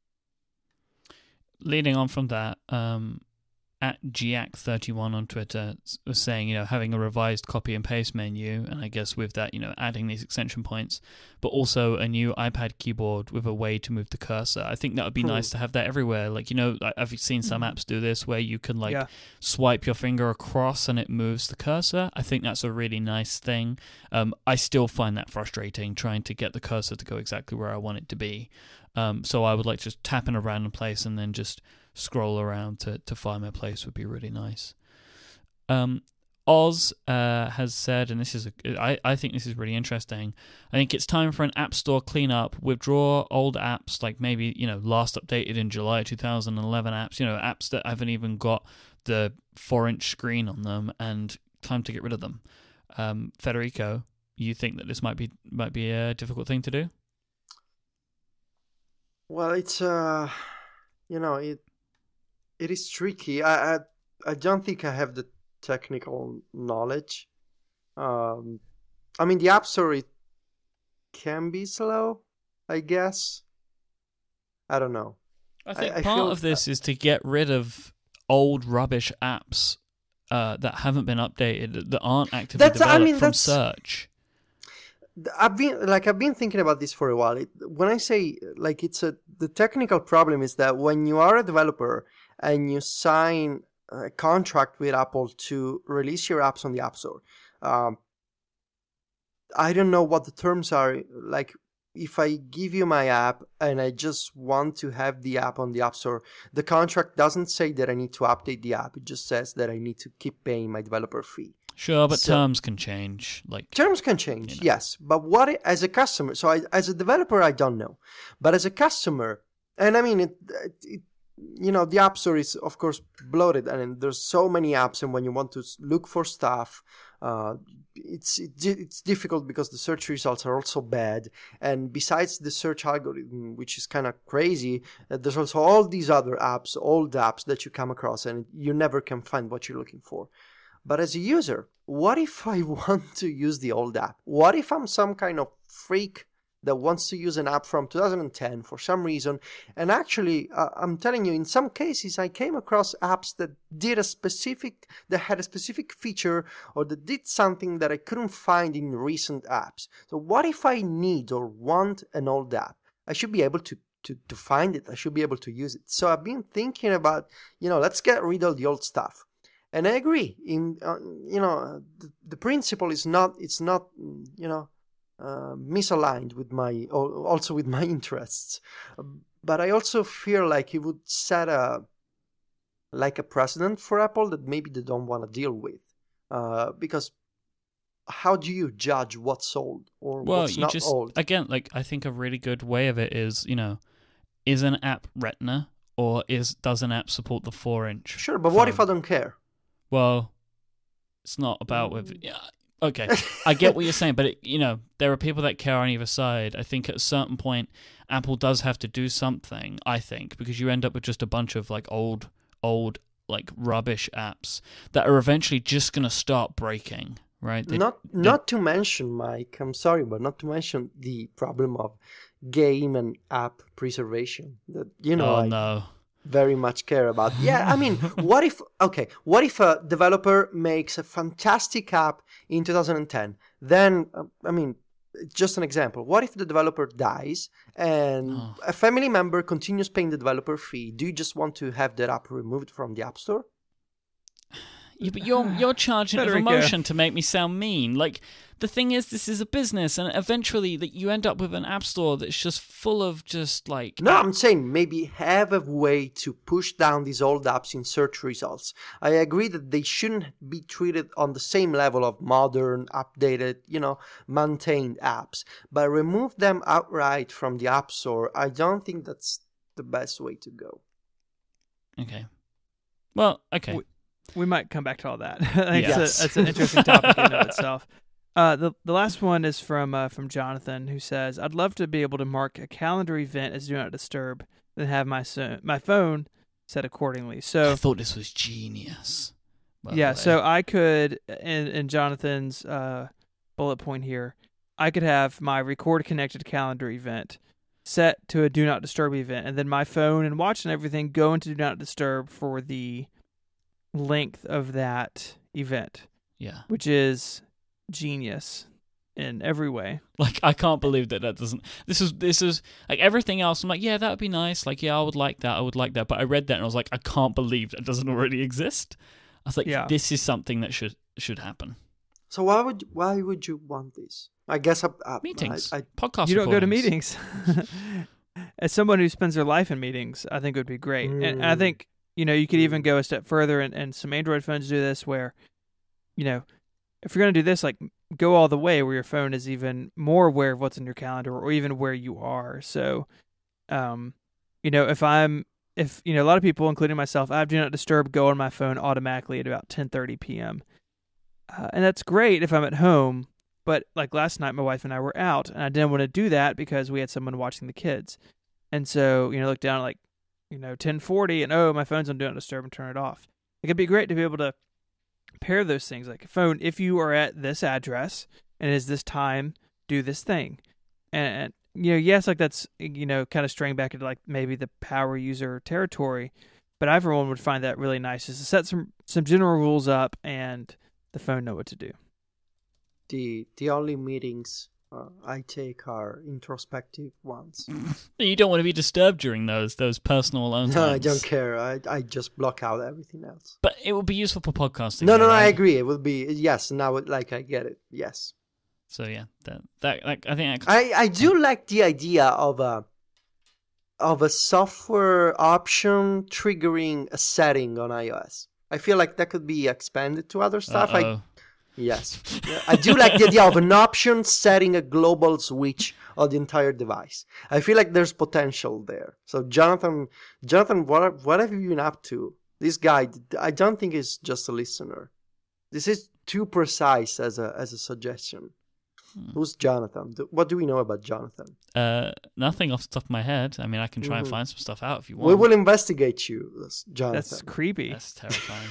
S1: Leading on from that, um, at G A C thirty-one on Twitter was saying, you know, having a revised copy and paste menu, and I guess with that, you know, adding these extension points, but also a new iPad keyboard with a way to move the cursor. I think that would be hmm. nice to have that everywhere. Like, you know, I've seen some apps do this where you can like yeah. swipe your finger across and it moves the cursor. I think that's a really nice thing. Um, I still find that frustrating, trying to get the cursor to go exactly where I want it to be. Um, so I would like to just tap in a random place and then just scroll around to, to find my place would be really nice. Um, Oz uh, has said, and this is a, I, I think this is really interesting. I think it's time for an app store cleanup. Withdraw old apps like maybe, you know, last updated in July two thousand eleven apps, you know, apps that haven't even got the four inch screen on them, and time to get rid of them. Um, Federico, you think that this might be might be a difficult thing to do?
S2: Well, it's uh, you know, it it is tricky. I I, I don't think I have the technical knowledge. Um, I mean, the App Store, it can be slow, I guess. I don't know.
S1: I think
S2: I, I
S1: part
S2: feel,
S1: of this is to get rid of old rubbish apps uh, that haven't been updated, that aren't actively
S2: that's,
S1: developed
S2: I mean,
S1: from
S2: that's,
S1: search.
S2: I've been like I've been thinking about this for a while. It, when I say like it's a the technical problem is that when you are a developer and you sign a contract with Apple to release your apps on the App Store, um, I don't know what the terms are. Like if I give you my app and I just want to have the app on the App Store, the contract doesn't say that I need to update the app. It just says that I need to keep paying my developer fee.
S1: Sure, but
S2: so,
S1: terms can change. Like
S2: terms can change, you know. Yes. But what it, as a customer? So I, as a developer, I don't know. But as a customer, and I mean, it, it, you know, the App Store is of course bloated, and there's so many apps. And when you want to look for stuff, uh, it's it, it's difficult because the search results are also bad. And besides the search algorithm, which is kind of crazy, uh, there's also all these other apps, old apps that you come across, and you never can find what you're looking for. But as a user, what if I want to use the old app? What if I'm some kind of freak that wants to use an app from two thousand ten for some reason? And actually, uh, I'm telling you, in some cases, I came across apps that did a specific, that had a specific feature or that did something that I couldn't find in recent apps. So what if I need or want an old app? I should be able to to, to find it. I should be able to use it. So I've been thinking about, you know, let's get rid of the old stuff. And I agree. In uh, you know, the, the principle is not. It's not. You know, uh, misaligned with my also with my interests. But I also feel like it would set a like a precedent for Apple that maybe they don't want to deal with. Uh, because how do you judge what's old or
S1: well,
S2: what's
S1: you
S2: not
S1: just,
S2: old?
S1: Again, like I think a really good way of it is, you know, is an app Retina or is does an app support the four inch?
S2: Sure, but
S1: phone?
S2: what if I don't care?
S1: Well, it's not about with. Yeah, okay, I get what you're saying, but it, you know, there are people that care on either side. I think at a certain point, Apple does have to do something. I think because you end up with just a bunch of like old, old like rubbish apps that are eventually just gonna start breaking. Right? They,
S2: not
S1: they,
S2: not to mention, Mike. I'm sorry, but not to mention the problem of game and app preservation. That you know.
S1: Oh
S2: I,
S1: no.
S2: very much care about. Yeah, I mean, what if, okay, what if a developer makes a fantastic app in two thousand ten? Then, uh, I mean, just an example. What if the developer dies and
S1: Oh.
S2: a family member continues paying the developer fee? Do you just want to have that app removed from the App Store?
S1: Yeah, but you're you're charging of
S3: Federico.
S1: emotion to make me sound mean. Like, the thing is, this is a business, and eventually that you end up with an app store that's just full of just like
S2: No, I'm saying maybe have a way to push down these old apps in search results. I agree that they shouldn't be treated on the same level of modern, updated, you know, maintained apps. But remove them outright from the App Store. I don't think that's the best way to go.
S1: Okay. Well, okay.
S3: We- We might come back to all that. I think
S2: Yes.
S3: it's, a, it's an interesting topic in and of itself. Uh, the the last one is from uh, from Jonathan, who says, "I'd love to be able to mark a calendar event as Do Not Disturb, then have my so- my phone set accordingly."
S1: I
S3: So
S1: thought this was genius. by the
S3: yeah,
S1: way.
S3: so I could in in Jonathan's uh, bullet point here, I could have my record connected calendar event set to a Do Not Disturb event, and then my phone and watch and everything go into Do Not Disturb for the length of that event,
S1: yeah.
S3: which is genius in every way.
S1: Like, I can't believe that that doesn't. This is this is like everything else. I'm like, yeah, that would be nice. Like, yeah, I would like that. I would like that. But I read that and I was like, I can't believe that doesn't already exist. I was like,
S3: Yeah.
S1: this is something that should should happen.
S2: So why would why would you want this? I guess I, I,
S1: Meetings,
S2: I, I,
S1: podcast.
S3: You don't go to
S1: recordings.
S3: meetings. As someone who spends their life in meetings, I think it would be great. And, and I
S2: Mm.
S3: think, you know, you could even go a step further, and, and some Android phones do this where, you know, if you're going to do this, like, go all the way where your phone is even more aware of what's in your calendar or even where you are. So, um, you know, if I'm, if, you know, a lot of people, including myself, I have Do Not Disturb go on my phone automatically at about ten thirty p.m. Uh, and that's great if I'm at home. But like last night, my wife and I were out, and I didn't want to do that because we had someone watching the kids. And so, you know, look down at like, you know, ten forty, and oh, my phone's on Do Not Disturb, and turn it off. It could be great to be able to pair those things. Like, phone, if you are at this address and it is this time, do this thing. And, and you know, yes, like that's, you know, kind of straying back into like maybe the power user territory. But I, for one, would find that really nice, is to set some some general rules up and the phone know what to do.
S2: the the only meetings uh, I take are introspective ones.
S1: You don't want to be disturbed during those those personal alone
S2: No, I
S1: times.
S2: don't care. I I just block out everything else.
S1: But it would be useful for podcasting.
S2: No, no,
S1: though,
S2: no. I
S1: right?
S2: agree. It would be yes. Now, it- like I get it. Yes,
S1: So yeah, that that like, I think that,
S2: I I do like the idea of a of a software option triggering a setting on iOS. I feel like that could be expanded to other stuff. I
S1: Uh-oh.
S2: Yes. Yeah, I do like the idea of an option setting a global switch on the entire device. I feel like there's potential there. So Jonathan, Jonathan, what, what have you been up to? This guy, I don't think is just a listener. This is too precise as a as a suggestion.
S1: Hmm.
S2: Who's Jonathan? Do- What do we know about Jonathan?
S1: Uh, nothing off the top of my head. I mean, I can try and
S2: Mhm.
S1: find some stuff out if you want.
S2: We will investigate you, Jonathan.
S3: That's creepy.
S1: That's terrifying.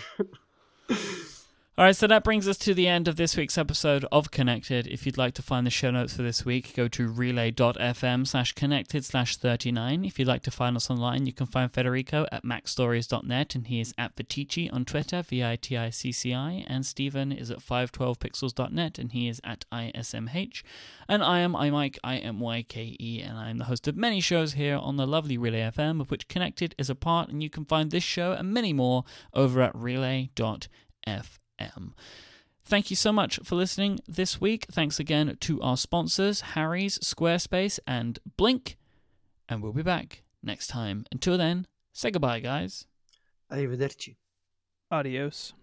S1: All right, so that brings us to the end of this week's episode of Connected. If you'd like to find the show notes for this week, go to relay.fm slash connected slash 39. If you'd like to find us online, you can find Federico at macstories dot net, and he is at Viticci on Twitter, V I T I C C I, and Stephen is at five twelve pixels dot net, and he is at I S M H. And I am iMyke, I M Y K E, and I am the host of many shows here on the lovely Relay F M, of which Connected is a part, and you can find this show and many more over at relay dot f m. Thank you so much for listening this week. Thanks again to our sponsors, Harry's, Squarespace, and Blink. And we'll be back next time. Until then, say goodbye, guys.
S2: Arrivederci.
S3: Adios.